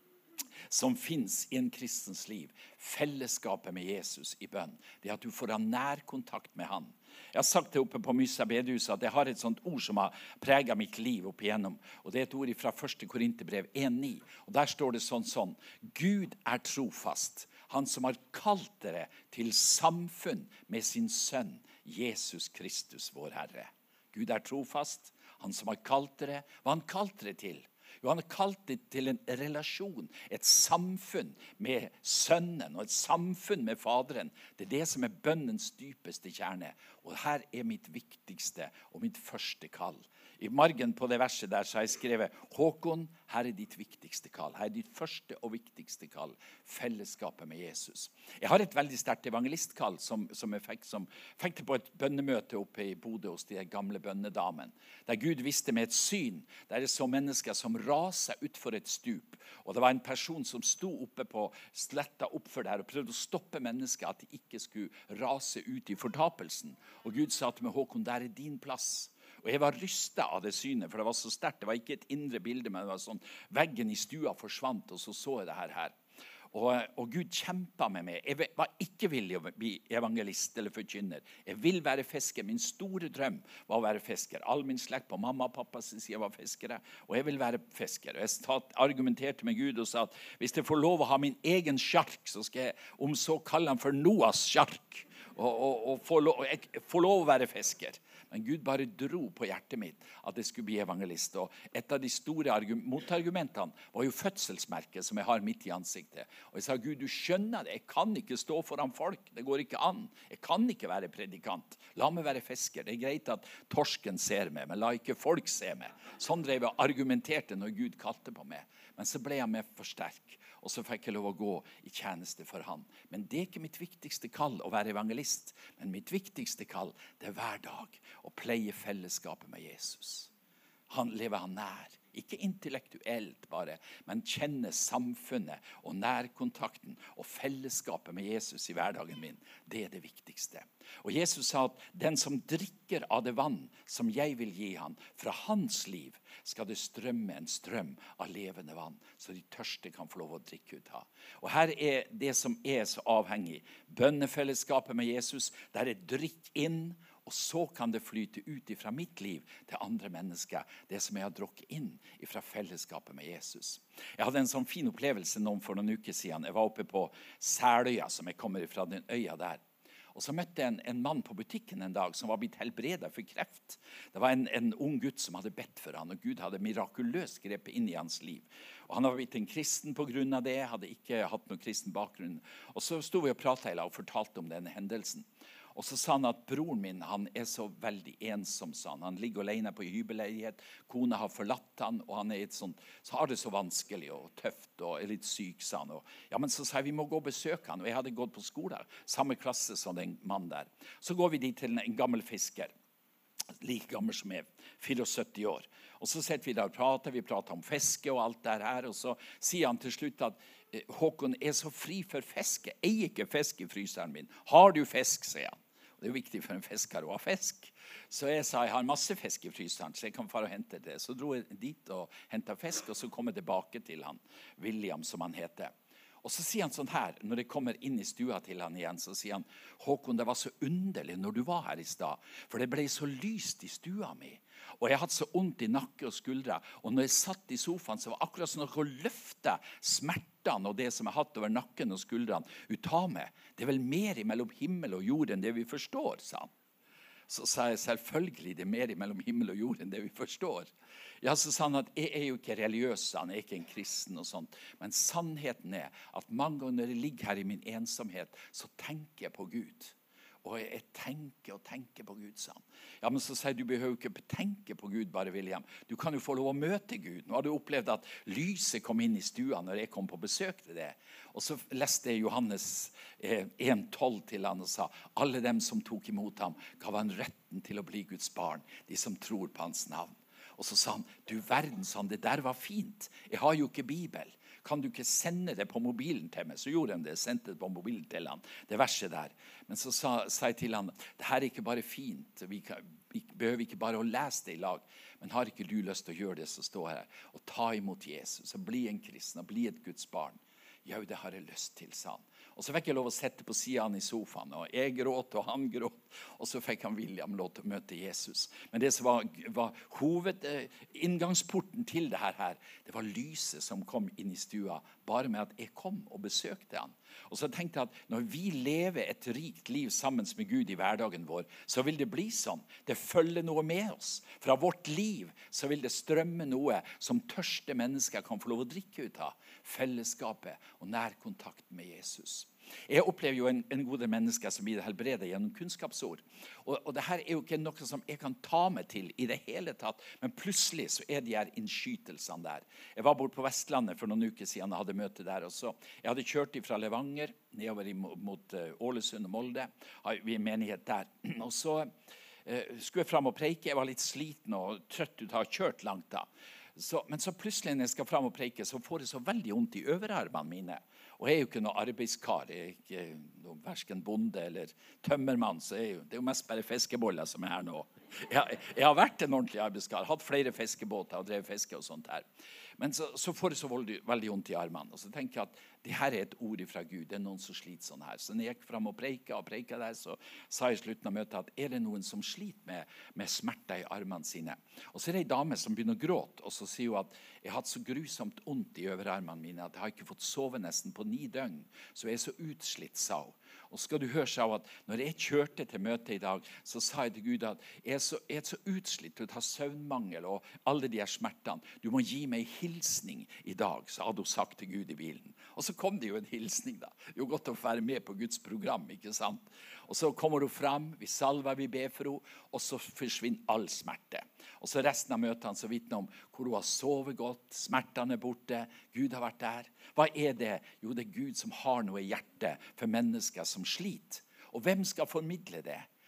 som finnes i en kristens liv. Fellesskapet med Jesus i bønn. Det at du får ha nær kontakt med han. Jeg har sagt det oppe på Myssa bedehus at jeg har et sånt ord som har preget mitt liv opp igjennom. Og det er et ord fra 1. Korinterbrev 1,9. Og der står det sånn. Gud er trofast. Han som har kalt dere til samfunn med sin sønn, Jesus Kristus, vår Herre. Gud er trofast. Han som har kalt dere. Hva han kalt dere til? Jo, han har kalt det til en relasjon, et samfunn med sønnen og et samfunn med faderen. Det er det som er bønnens dypeste kjerne. Og her er mitt viktigste og mitt første kall. I margen på det verset der så har jeg skrevet, Håkon, her er ditt viktigste kall. Her er ditt første og viktigste kall, fellesskapet med Jesus. Jeg har et veldig sterkt evangelistkall som jeg fikk det på et bønnemøte oppe i Bodø hos de gamle bønnedamen. Der Gud visste med et syn, der det så mennesker som raset ut for et stup. Og det var en person som sto oppe på sletta oppfor der og prøvde å stoppe mennesker at de ikke skulle rase ut i fortapelsen. Og Gud sa til meg, Håkon, der er din plass. Og jeg var rystet av det synet, for det var så sterkt. Det var ikke et indre bilde, men det var sånn, veggen i stua forsvant, og så jeg det her. Og Gud kjempet med meg. Jeg var ikke villig å bli evangelist eller forkynner. Jeg vil være fisker. Min store drøm var å være fisker. All min slekt på mamma og pappas side var fiskere, og jeg vil være fisker. Og jeg argumenterte med Gud og sa at hvis jeg får lov å ha min egen sjark, så skal jeg om så kalle han for Noas sjark, og få lov å være fisker. Men Gud bare dro på hjertet mitt at jeg skulle bli evangelist. Og et av de store motargumentene var jo fødselsmerket som jeg har midt i ansiktet. Og jeg sa, Gud, du skjønner det. Jeg kan ikke stå foran folk. Det går ikke an. Jeg kan ikke være predikant. La meg være fisker. Det er greit at torsken ser meg, men la ikke folk se meg. Sånn drev jeg argumenterte når Gud kalte på meg. Men så ble jeg med for sterk. Og så fikk jeg lov å gå i tjeneste for han. Men det er ikke mitt viktigste kall å være evangelist. Men mitt viktigste kall, det er hver dag å pleie fellesskapet med Jesus. Han lever han nær Ikke intellektuelt bare, men kjenne samfunnet og nærkontakten og fellesskapet med Jesus i hverdagen min. Det det viktigste. Og Jesus sa at den som drikker av det vann som jeg vil gi han, fra hans liv skal det strømme en strøm av levende vann, så de tørste kan få lov å drikke ut av. Og her det som så avhengig. Bønnefellesskapet med Jesus, der drikk inn, og så kan det flyte ut fra mitt liv til andre mennesker, det som jeg har drukket inn fra fellesskapet med Jesus. Jeg hadde en sånn fin opplevelse for noen uker siden. Jeg var oppe på Seløya, som jeg kommer fra den øya der. Og så møtte jeg en mann på butikken en dag som var blitt helbredet for kreft. Det var en ung gutt som hadde bedt for han, og Gud hadde mirakuløst grepet inn i hans liv. Og han var blitt en kristen på grunn av det, hadde ikke hatt noen kristen bakgrunn. Og så stod vi og pratet i lag og fortalte om denne hendelsen. Og så sa han at broren min, han så veldig ensom, sa han. Han ligger alene på hybelleilighet, kona har forlatt han, og han så har det så vanskelig og tøft og litt syk, sa han. Ja, men så sa jeg, vi må gå og besøke han, og jeg hadde gått på skole, samme klasse som den mannen der. Så går vi dit til en gammel fisker, like gammel som jeg, 74 år. Og så sitter vi der og vi prater om fiske og alt det her, og så sier han til slutt at Håkon så fri for fiske, jeg ikke fisk i fryseren min. Har du fisk, sier han. Det er viktig for en fisker å ha fisk. Så jeg sa, jeg har masse fisk i fryseren, så jeg kan fare og hente det. Så dro jeg dit og hentet fisk, og så kom jeg tilbake til han, William som han heter. Og så sier han sånn her, når jeg kommer inn i stua til han igjen, så sier han, Håkon, det var så underlig når du var her i stad, for det ble så lyst i stua mi. Og jeg hadde så ondt i nakke og skuldre, og når jeg satt i sofaen, så var akkurat sånn å løfte smertene og det som jeg hatt over nakken og skuldrene ut av meg. Det vel mer mellom himmel og jord enn det vi forstår, sa han. Så sa jeg selvfølgelig det mer mellom himmel og jord enn det vi forstår. Ja, så sa han at jeg jo ikke religiøs, han ikke en kristen og sånt. Men sannheten at mange ganger når jeg ligger her i min ensomhet, så tenker jeg på Gud. Og jeg tenker og tenker på Gud, sa han. Ja, men så sier du behøver ikke tenke på Gud bare, William. Du kan jo få lov å møte Gud. Nå har du opplevd at lyset kom inn i stua når jeg kom på besøk til det. Og så leste jeg Johannes 1,12 til han og sa, alle dem som tok imot ham, gav han retten til å bli Guds barn, de som tror på hans navn. Og så sa han, du verden, sa han, det der var fint. Jeg har jo ikke Bibel. Kan du ikke sende det på mobilen til meg? Så gjorde han det, sendte det på mobilen til han, det verset der. Men så sa jeg til han, det her ikke bare fint, vi behøver ikke bare å lese det i lag, men har ikke du lyst til å gjøre det som står her, og ta imot Jesus, og bli en kristen, og bli et Guds barn? Ja, det har jeg lyst til, sa han. Og så fikk jeg lov å sette på siden i sofaen, og jeg gråt, og han gråt, og så fikk han William lov til å møte Jesus. Men det som var inngangsporten til det her, det var lyset som kom inn i stua, bare med at jeg kom og besøkte han. Og så tenkte jeg at når vi lever et rikt liv sammen med Gud i hverdagen vår, så vil det bli sånn. Det følger noe med oss. Fra vårt liv så vil det strømme noe som tørste mennesker kan få lov å drikke ut av. Fellesskapet og nærkontakt med Jesus. Jeg opplever jo en god del mennesker som blir helbredet gjennom kunnskapsord. Og det her jo ikke noe som jeg kan ta meg til i det hele tatt, men plutselig så de her innskytelsene der. Jeg var bort på Vestlandet for noen uker siden og hadde møte der, og så jeg hadde kjørt fra Levanger nedover mot Ålesund og Molde, vi menighet der. Og så skulle jeg frem og preike, jeg var litt sliten og trøtt ut av å ha kjørt langt da. Men så plutselig når jeg skal frem og preike, så får jeg så veldig ondt i øverarmene mine. Og jeg jo ikke noe arbeidskar, jeg ikke noe hverken bonde eller tømmermann, så det jo mest bare fiskeboller som her nå. Jeg har vært en ordentlig arbeidskar, hatt flere fiskebåter og drevet fiske og sånt her. Men så får jeg så veldig ondt i armene, og så tenker jeg at det her et ord fra Gud, det noen som sliter sånn her. Så når jeg gikk frem og preika der, så sa jeg i slutten av møtet at det noen som sliter med smerter i armene sine? Og så det en dame som begynner å gråte, og så sier hun at jeg har hatt så grusomt ondt i øverarmene mine, at jeg har ikke fått sove nesten på 9 døgn, så jeg så utslitt, sa hun. Og skal du høre seg av at når jeg kjørte til møtet i dag, så sa jeg til Gud at jeg så utslitt ut av søvnmangel og alle de her smertene. Du må gi meg hilsning i dag, så hadde hun sagt til Gud i bilen. Og så kom det jo en hilsning da. Det er jo godt å være med på Guds program, ikke sant? Og så kommer hun frem, vi salver, vi ber for henne, og så forsvinner all smerte. Og så resten av møtene så vittner om hvor hun har sovet godt, smertene borte, Gud har vært der. Hva det? Jo, det Gud som har noe i hjertet for mennesker som sliter. Og hvem skal formidle det?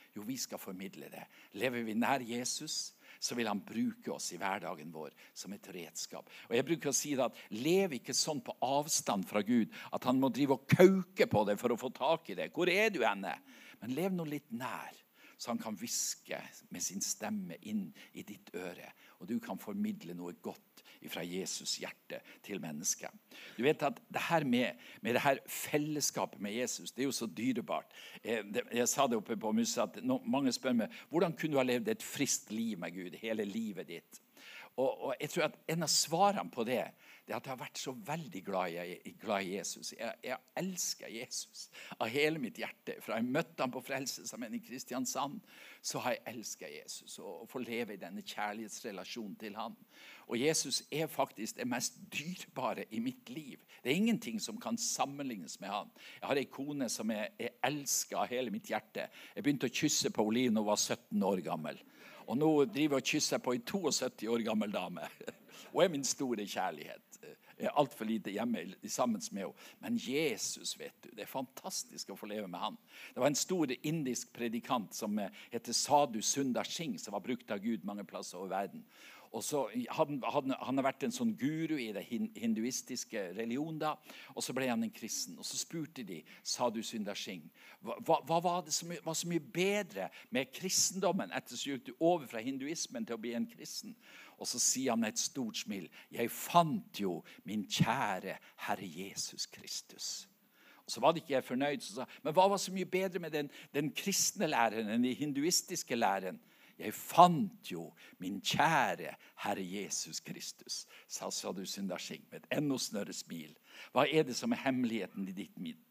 Jo, vi skal formidle det. Lever vi nær Jesus, så vil han bruke oss i hverdagen vår som et redskap. Og jeg bruker å si det at lev ikke sånn på avstand fra Gud, at han må drive og kauke på det for å få tak i det. Hvor er du henne? Men lev nå litt nær, så han kan viske med sin stemme inn i ditt øre, og du kan formidle noe godt fra Jesus hjerte til mennesket. Du vet at det her med det her fellesskapet med Jesus, det er jo så dyrebart. Jeg sa det oppe på Musa at mange spør meg, hvordan kunne du ha levd et friskt liv med Gud hele livet ditt? Og jeg tror at en av svarene på det, det er at jeg har vært så veldig glad i Jesus. Jeg elsker Jesus av hele mitt hjerte. Fra jeg møtte han på Frelsesarmeen i Kristiansand, så har jeg elsket Jesus og får leve i denne kjærlighetsrelasjonen til han. Og Jesus er faktisk det mest dyrebare i mitt liv. Det er ingenting som kan sammenlignes med han. Jeg har en kone som jeg elsker av hele mitt hjerte. Jeg begynte å kysse på Olin når hun var 17 år gammel. Og nå driver jeg og kysser på en 72 år gammel dame. Og er min store kjærlighet. Jeg er alt for lite hjemme sammen med henne. Men Jesus, vet du, det er fantastisk å få leve med han. Det var en stor indisk predikant som heter Sadhu Sundar Singh, som var brukt av Gud mange plasser over verden. Og så han har vært en sånn guru i det hinduistiske religion da, og så ble han en kristen. Og så spurte de Sadhu Sundar Singh, hva var det som var så mye bedre med kristendommen etter så gikk du over fra hinduismen til å bli en kristen? Og så sier han med et stort smil, jeg fant jo min kjære Herre Jesus Kristus. Og så var det ikke jeg fornøyd, så sa, men hva var så mye bedre med den kristne læren enn den hinduistiske læren? Jeg fant jo min kjære Herre Jesus Kristus, sa Sadhu Sundar Singh med et enda større smil. Hva er det som er hemmeligheten i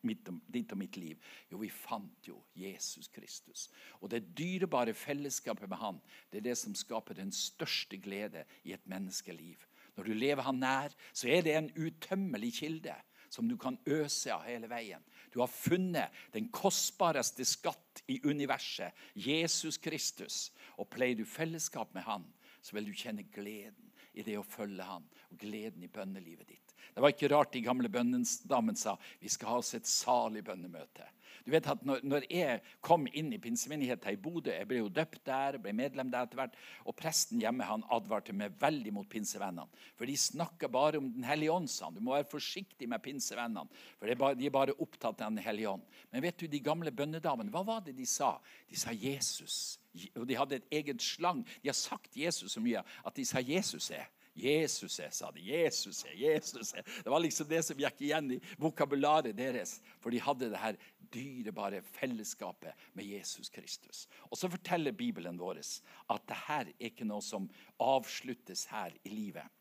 ditt og mitt liv? Jo, vi fant jo Jesus Kristus. Og det dyrebare fellesskapet med han, det er det som skaper den største glede i et menneskeliv. Når du lever han nær, så er det en utømmelig kilde som du kan øse av hele veien. Du har funnet den kostbareste skatt i universet, Jesus Kristus. Og pleier du fellesskap med han, så vil du kjenne gleden i det å følge han, og gleden i bønnelivet ditt. Det var ikke rart de gamle bønnedamen sa, vi skal ha oss et salig bønnemøte. Du vet at når jeg kom inn i pinsemenigheten i Bodø, jeg ble jo døpt der, ble medlem der etter hvert, og presten hjemme han advarte meg veldig mot pinsevennene. For de snakker bare om den hellige ånd, sa han. Du må være forsiktig med pinsevennene, for de er bare opptatt av den hellige ånd. Men vet du, de gamle bønnedamene, hva var det de sa? De sa Jesus. Og de hadde et eget slang. De har sagt Jesus så mye at de sa Jesus er. Jesus er, sa de. Jesus er, Jesus er. Det var liksom det som gikk igjen i vokabularet deres. For de hadde det her dyrebare fellesskapet med Jesus Kristus. Og så forteller Bibelen vår at det her er ikke noe som avsluttes her i livet.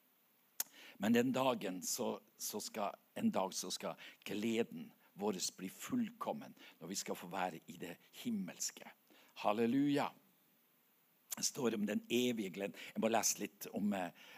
Men den dagen så skal gleden vår bli fullkommen når vi skal få være i det himmelske. Halleluja. Det står om den evige gleden. Jeg må lese litt om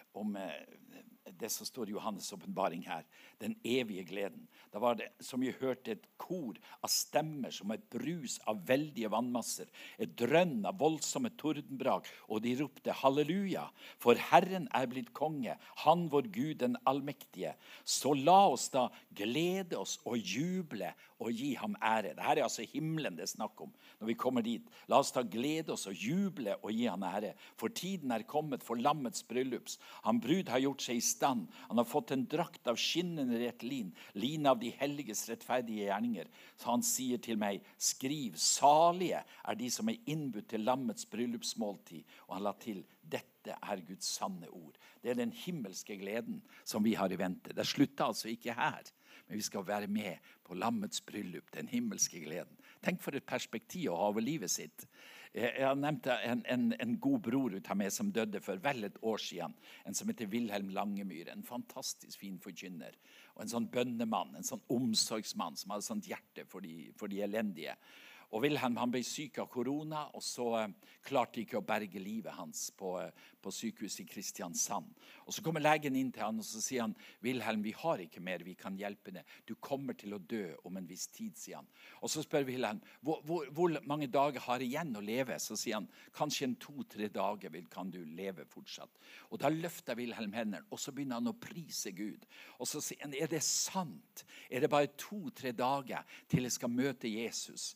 det som står i Johannes åpenbaring her. Den evige gleden. Da var det som vi hørte et kor av stemmer som et brus av veldige vannmasser. Et drønn av voldsomme tordenbrak. Og de ropte halleluja. For Herren er blitt konge. Han vår Gud den allmektige. Så la oss da glede oss og juble og gi ham ære. Dette er altså himmelen det er snakk om. Når vi kommer dit. La oss da glede oss og juble og gi ham ære. For tiden er kommet for lammets bryllups. Han brud har gjort seg i stand. Han har fått en drakt av skinnende rett lin, lin av de helliges rettferdige gjerninger. Så han sier til meg, skriv, salige er de som er innbudt til lammets bryllupsmåltid. Og han la til, dette er Guds sanne ord. Det er den himmelske gleden som vi har i vente. Det slutter altså ikke her, men vi skal være med på lammets bryllup, den himmelske gleden. Tenk for et perspektiv å ha over livet sitt. Jeg har nevnt en god bror ut av meg som døde for vel et år siden. En som heter Wilhelm Langemyr, en fantastisk fin forkynner. Og en sånn bønnemann, en sånn omsorgsmann som hadde sånt hjerte for de elendige. Og Wilhelm han ble syk av korona, og så klarte ikke å berge livet hans på sykehuset i Kristiansand. Og så kommer legen inn til han, og så sier han, Wilhelm, vi har ikke mer, vi kan hjelpe deg. Du kommer til å dø om en viss tid, sier han. Og så spør Wilhelm, hvor mange dager har igjen å leve? Så sier han, kanskje en 2-3 dager kan du leve fortsatt. Og da løfter Wilhelm hendene, og så begynner han å prise Gud. Og så sier han, er det sant? Er det bare 2-3 dager til jeg skal møte Jesus, som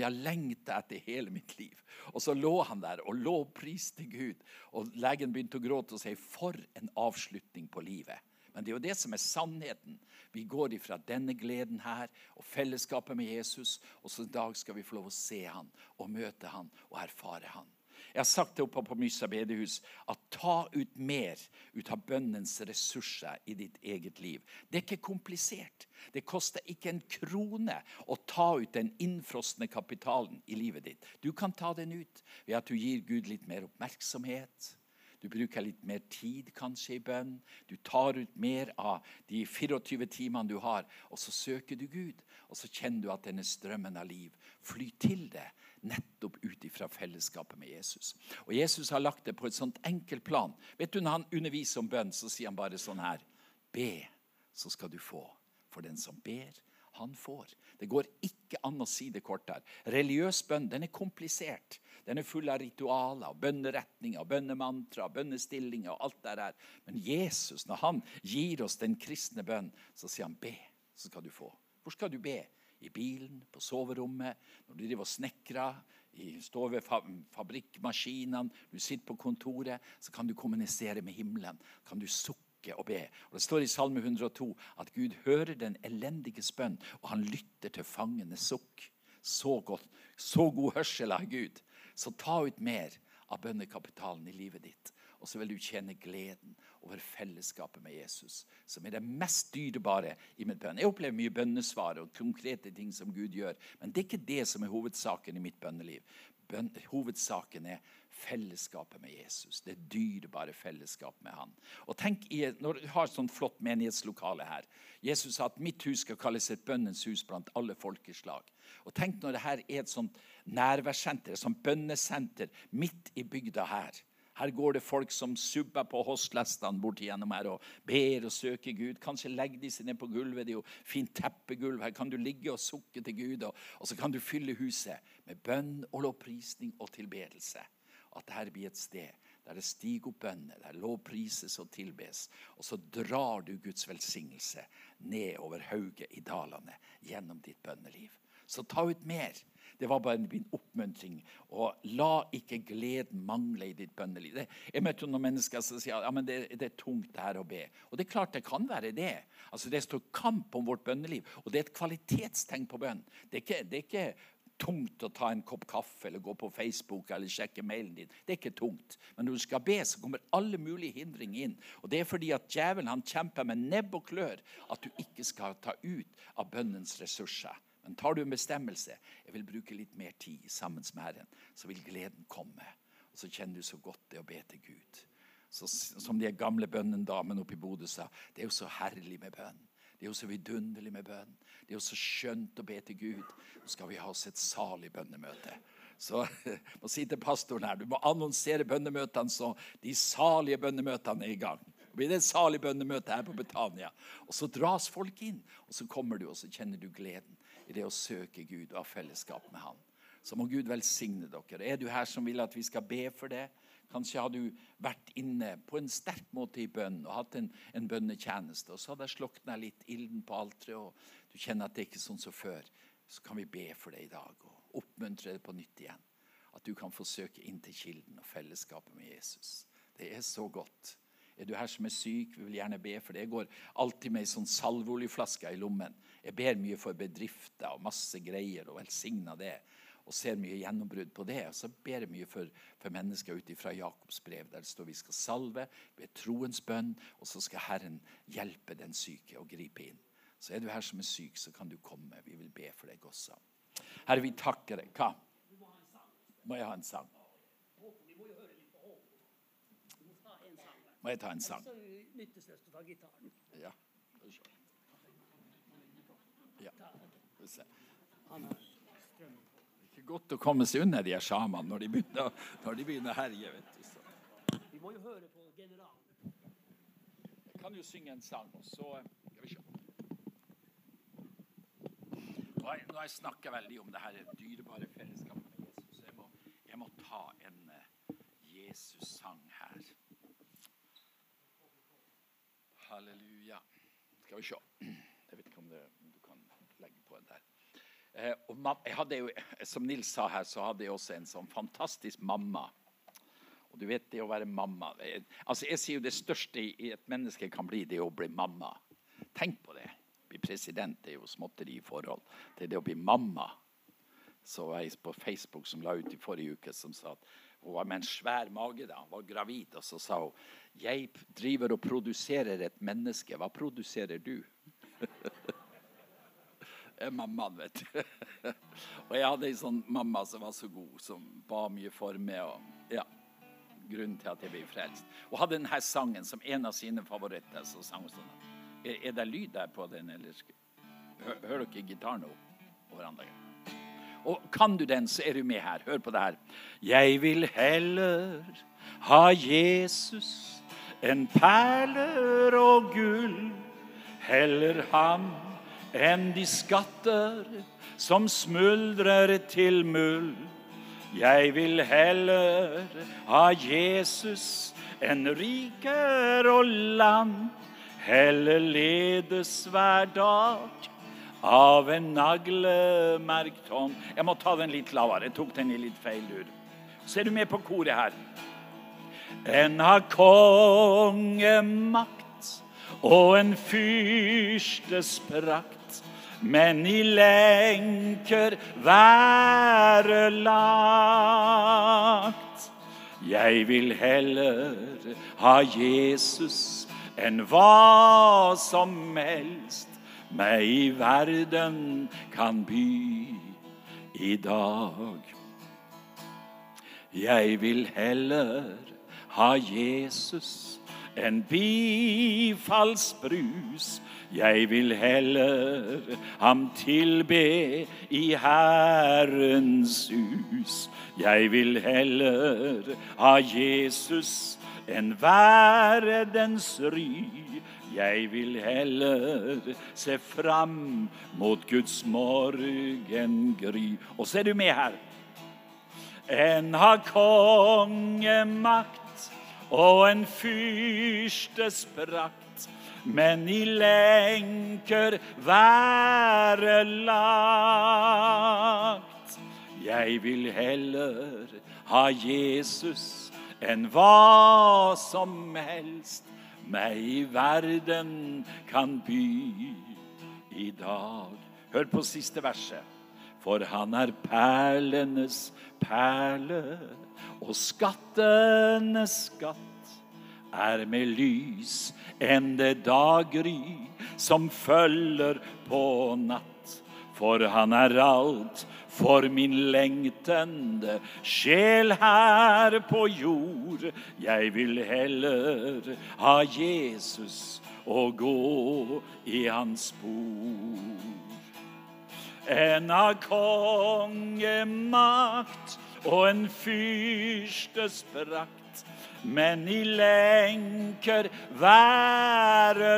jeg har lengtet etter hele mitt liv. Og så lå han der og lovpriste Gud. Og legen begynte å gråte og si, for en avslutning på livet. Men det er jo det som er sannheten. Vi går ifra denne gleden her og fellesskapet med Jesus, og så en dag skal vi få lov å se han og møte han og erfare han. Jeg har sagt det oppe på Mysa bedehus, at ta ut mer ut av bønnens ressurser i ditt eget liv. Det er ikke komplisert. Det koster ikke en krone å ta ut den innfrosne kapitalen i livet ditt. Du kan ta den ut ved at du gir Gud litt mer oppmerksomhet. Du bruker litt mer tid kanskje i bønn. Du tar ut mer av de 24 timene du har, og så søker du Gud. Og så kjenner du at denne strømmen av liv flyr til deg, nettopp ut ifra fellesskapet med Jesus. Og Jesus har lagt det på et sånt enkelt plan. Vet du, når han underviser om bønn, så sier han bare sånn her, be, så skal du få. For den som ber, han får. Det går ikke an å si det kort her. Religiøs bønn, den er komplisert. Den er full av ritualer, bønneretninger, bønnemantra, bønnestillinger og alt det der. Men Jesus, når han gir oss den kristne bønn, så sier han be, så skal du få. Hvor skal du be? I bilen, på soverommet, når du driver og snekrer, står ved fabrikkmaskinene, du sitter på kontoret, så kan du kommunisere med himmelen, kan du sukke og be. Og det står i Salme 102 at Gud hører den elendiges bønn, og han lytter til fangenes sukk. Så godt, så god hørsel av Gud. Så ta ut mer av bønnekapitalen i livet ditt, og så vil du kjenne gleden over fellesskapet med Jesus, som er det mest dyrebare i mitt bønn. Jeg opplever mye bønnesvar og konkrete ting som Gud gjør, men det er ikke det som er hovedsaken i mitt bønneliv. Hovedsaken er fellesskapet med Jesus. Det dyrebare fellesskap med han. Og tenk, når du har sånn flott menighetslokale her. Jesus sa at mitt hus skal kalles et bønnens hus blant alle folkeslag. Og tenk når det her er et sånt nærværssenter, et sånt bønnesenter midt i bygda her. Her går det folk som subber på hostlestene bort igjennom her og ber og søker Gud. Kanskje legger de seg ned på gulvet, det er jo fint teppegulv. Her kan du ligge og sukke til Gud, og så kan du fylle huset med bønn og lovprisning og tilbedelse. At dette blir et sted der det stiger opp bønner, der lovprises og tilbes. Og så drar du Guds velsignelse ned over hauget i dalene gjennom ditt bønneliv. Så ta ut mer. Det var bare min oppmuntring. Og la ikke gleden mangle i ditt bønneliv. Jeg møtte noen mennesker som sier at det er tungt det her å be. Og det er klart det kan være det. Altså det står kamp om vårt bønneliv. Og det er et kvalitetstegn på bønn. Det er ikke tungt å ta en kopp kaffe eller gå på Facebook eller sjekke mailen din. Det er ikke tungt. Men når du skal be, så kommer alle mulige hindringer inn. Og det er fordi at djevelen han kjemper med nebb og klør at du ikke skal ta ut av bønnens ressurser. Men tar du en bestemmelse, jeg vil bruke litt mer tid sammen med Herren, så vil gleden komme. Og så kjenner du så godt det å be til Gud. Så, som de gamle bønnendamene oppe i Bodø sa, det er jo så herlig med bønn. Det er jo så vidunderlig med bønn. Det er jo så skjønt å be til Gud. Nå skal vi ha oss et salig bønnemøte. Så må si til pastoren her, du må annonsere bønnemøtene så de salige bønnemøtene er i gang. Det blir et salig bønnemøte her på Betania. Og så dras folk inn, og så kommer du, og så kjenner du gleden i det å søke Gud og ha fellesskap med han. Så må Gud velsigne dere. Er du her som vil at vi skal be for det? Kanskje har du vært inne på en sterk måte i bønn og hatt en bønnetjeneste, og så har det sluknet litt ilden på alteret, og du kjenner at det ikke er sånn som før. Så kan vi be for det i dag, og oppmuntre det på nytt igjen. At du kan få søke inn til kilden og fellesskapet med Jesus. Det er så godt. Er du her som er syk, vi vil gjerne be for det. Jeg går alltid med en sånn salveoljeflaske i lommen. Jeg ber mye for bedrifter og masse greier og velsigner det. Og ser mye gjennombrudd på det. Og så ber jeg mye for mennesker ut fra Jakobs brev, der det står vi skal salve, be troens bønn, og så skal Herren hjelpe den syke og gripe inn. Så er du her som er syk, så kan du komme. Vi vil be for deg også. Herre, vi takker deg. Hva? Må jeg ha en sang? Vi må jo høre litt på Håkon. Du må ta en sang. Må jeg ta en sang? Så nyttesløst å ta gitaren. Ja. Ja. Han har strøm. Det er ikke godt å komme seg under de her samene når de begynner å herje, vet du. Så. Vi må jo høre på generalen. Jeg kan jo synge en sang, og så skal vi se. Nå har jeg snakket veldig om det her dyrebare fellesskapet med Jesus, så jeg må ta en Jesus-sang her. Halleluja. Skal vi se. Jeg vet ikke om du kan legge på den der. Jeg hadde jo, som Nils sa her, så hadde jeg også en sånn fantastisk mamma. Og du vet det å være mamma. Altså jeg sier jo det største i et menneske kan bli det å bli mamma. Tenk på det. Bli president det er jo småtteri i forhold til det å bli mamma. Så var jeg på Facebook som la ut i forrige uke som sa at hun var med en svær mage da. Hun var gravid, og så sa hun, jeg driver og produserer et menneske. Hva produserer du? Mammaen, vet du. Og jeg hadde en sånn mamma som var så god, som ba mye for meg, og ja, grunnen til at jeg ble frelst. Og hadde denne sangen som en av sine favoritter, så sang hun sånn, er det lyd der på den, eller hører dere gitar nå? Og kan du den, så er du med her. Hør på det her. Jeg vil heller ha Jesus enn perler og gull, heller ham enn de skatter som smuldrer til muld. Jeg vil heller ha Jesus enn riker og land, heller ledes hver dag av en naglemerkt hånd. Jeg må ta den litt lavere, jeg tok den i litt feil ur. Så er du med på koret her. En har kongemakt og en fyrstes prakt, men i lenker være lagt. Jeg vil heller ha Jesus enn hva som helst meg i verden kan by i dag. Jeg vil heller ha Jesus enn bifallsbrus. Jeg vil heller ham tilbe i Herrens hus. Jeg vil heller ha Jesus enn verdens ry. Jeg vil heller se fram mot Guds morgengry. Og så er du med her. En har kongemakt og en fyrstes prakt, men i lenker være lagt. Jeg vil heller ha Jesus enn hva som helst meg i verden kan by i dag. Hør på siste verset. For han er perlenes perle, og skattenes skatt er med lys enn det daggry som følger på natt. For han er alt for min lengtende sjel her på jord. Jeg vil heller ha Jesus og gå i hans spor. En av kongemakt og en fyrstes prakt, men i lenker være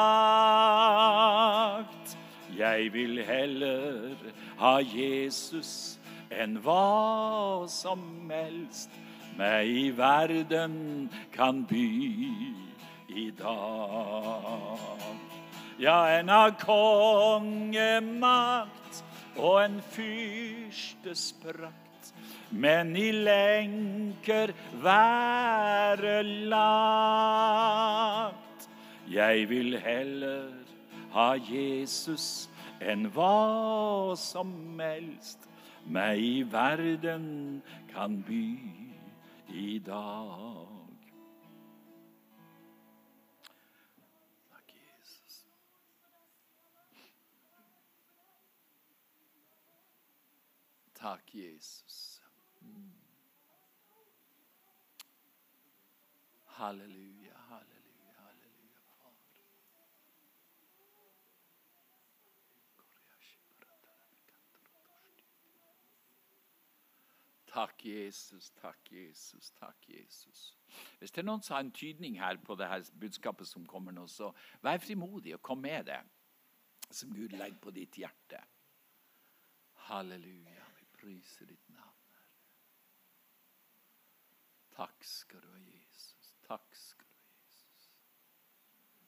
lagt. Jeg vil heller ha Jesus enn hva som helst meg i verden kan by i dag. Ja, en av kongemakt og en fyrstes prakt, men i lenker være lagt. Jeg vil heller ha Jesus enn hva som helst meg i verden kan by i dag. Takk, Jesus. Takk, Jesus. Halleluja, halleluja, halleluja, far. Takk, Jesus, takk, Jesus, takk, Jesus. Hvis det er noen som har en tydning her på det her budskapet som kommer nå, så vær frimodig og kom med det som Gud legger på ditt hjerte. Halleluja, vi priser ditt navn, Herre. Takk skal du ha, Jesus. Takk skal du ha, Jesus.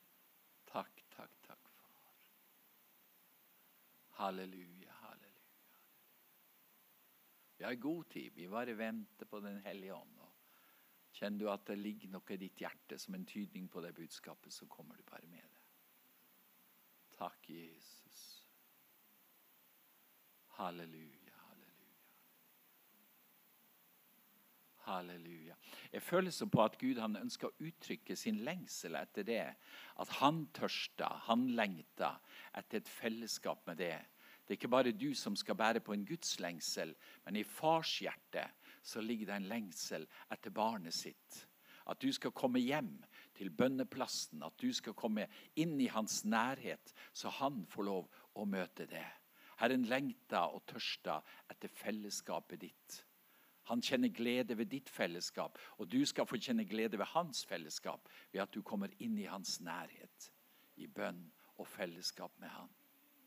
Takk, takk, takk, far. Halleluja, halleluja, Vi har god tid. Vi bare venter på den hellige ånd. Og kjenner du at det ligger noe i ditt hjerte som en tydning på det budskapet, så kommer du bare med det. Takk, Jesus. Halleluja, halleluja. Halleluja. Jeg føler så på at Gud han ønsker å uttrykke sin lengsel etter det. At han tørster, han lengter etter et fellesskap med det. Det er ikke bare du som skal bære på en Guds lengsel, men i fars hjerte så ligger det en lengsel etter barnet sitt. At du skal komme hjem til bønneplassen, at du skal komme inn i hans nærhet, så han får lov å møte det. Herren lengter og tørster etter fellesskapet ditt. Han kjenner glede ved ditt fellesskap, og du skal få kjenne glede ved hans fellesskap, ved at du kommer inn i hans nærhet, i bønn og fellesskap med han.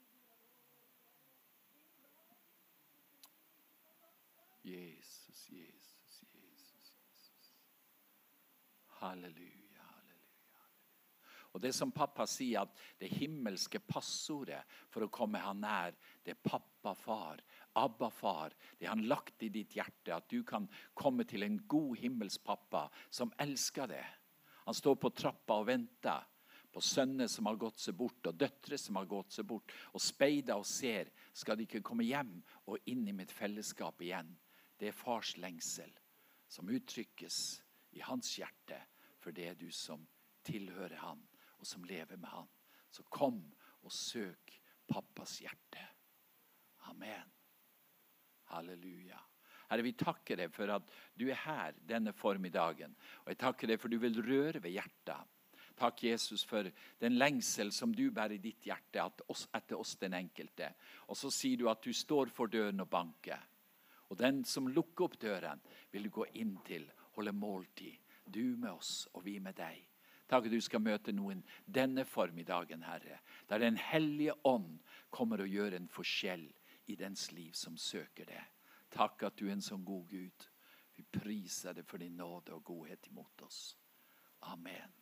Jesus, Jesus, Jesus, Jesus. Halleluja, halleluja, halleluja. Og det som pappa sier, at det himmelske passordet for å komme han nær, det er pappa, far, Abba, far. Det har han lagt i ditt hjerte, at du kan komme til en god himmelspappa som elsker det. Han står på trappa og venter på sønner som har gått seg bort, og døtre som har gått seg bort, og speider og ser, skal de ikke komme hjem og inn i mitt fellesskap igjen. Det er fars lengsel som uttrykkes i hans hjerte, for det er du som tilhører han, og som lever med han. Så kom og søk pappas hjerte. Amen. Halleluja. Herre, vi takker deg for at du er her denne formiddagen, og jeg takker deg for du vil røre ved hjertet. Takk, Jesus, for den lengsel som du bærer i ditt hjerte etter oss den enkelte. Og så sier du at du står for døren og banker. Og den som lukker opp døren, vil du gå inn til, holde måltid. Du med oss, og vi med deg. Takk at du skal møte noen denne formiddagen, Herre. Der den hellige ånd kommer og gjør en forskjell i dens liv som søker det. Takk at du er en sånn god Gud. Vi priser deg for din nåde og godhet imot oss. Amen.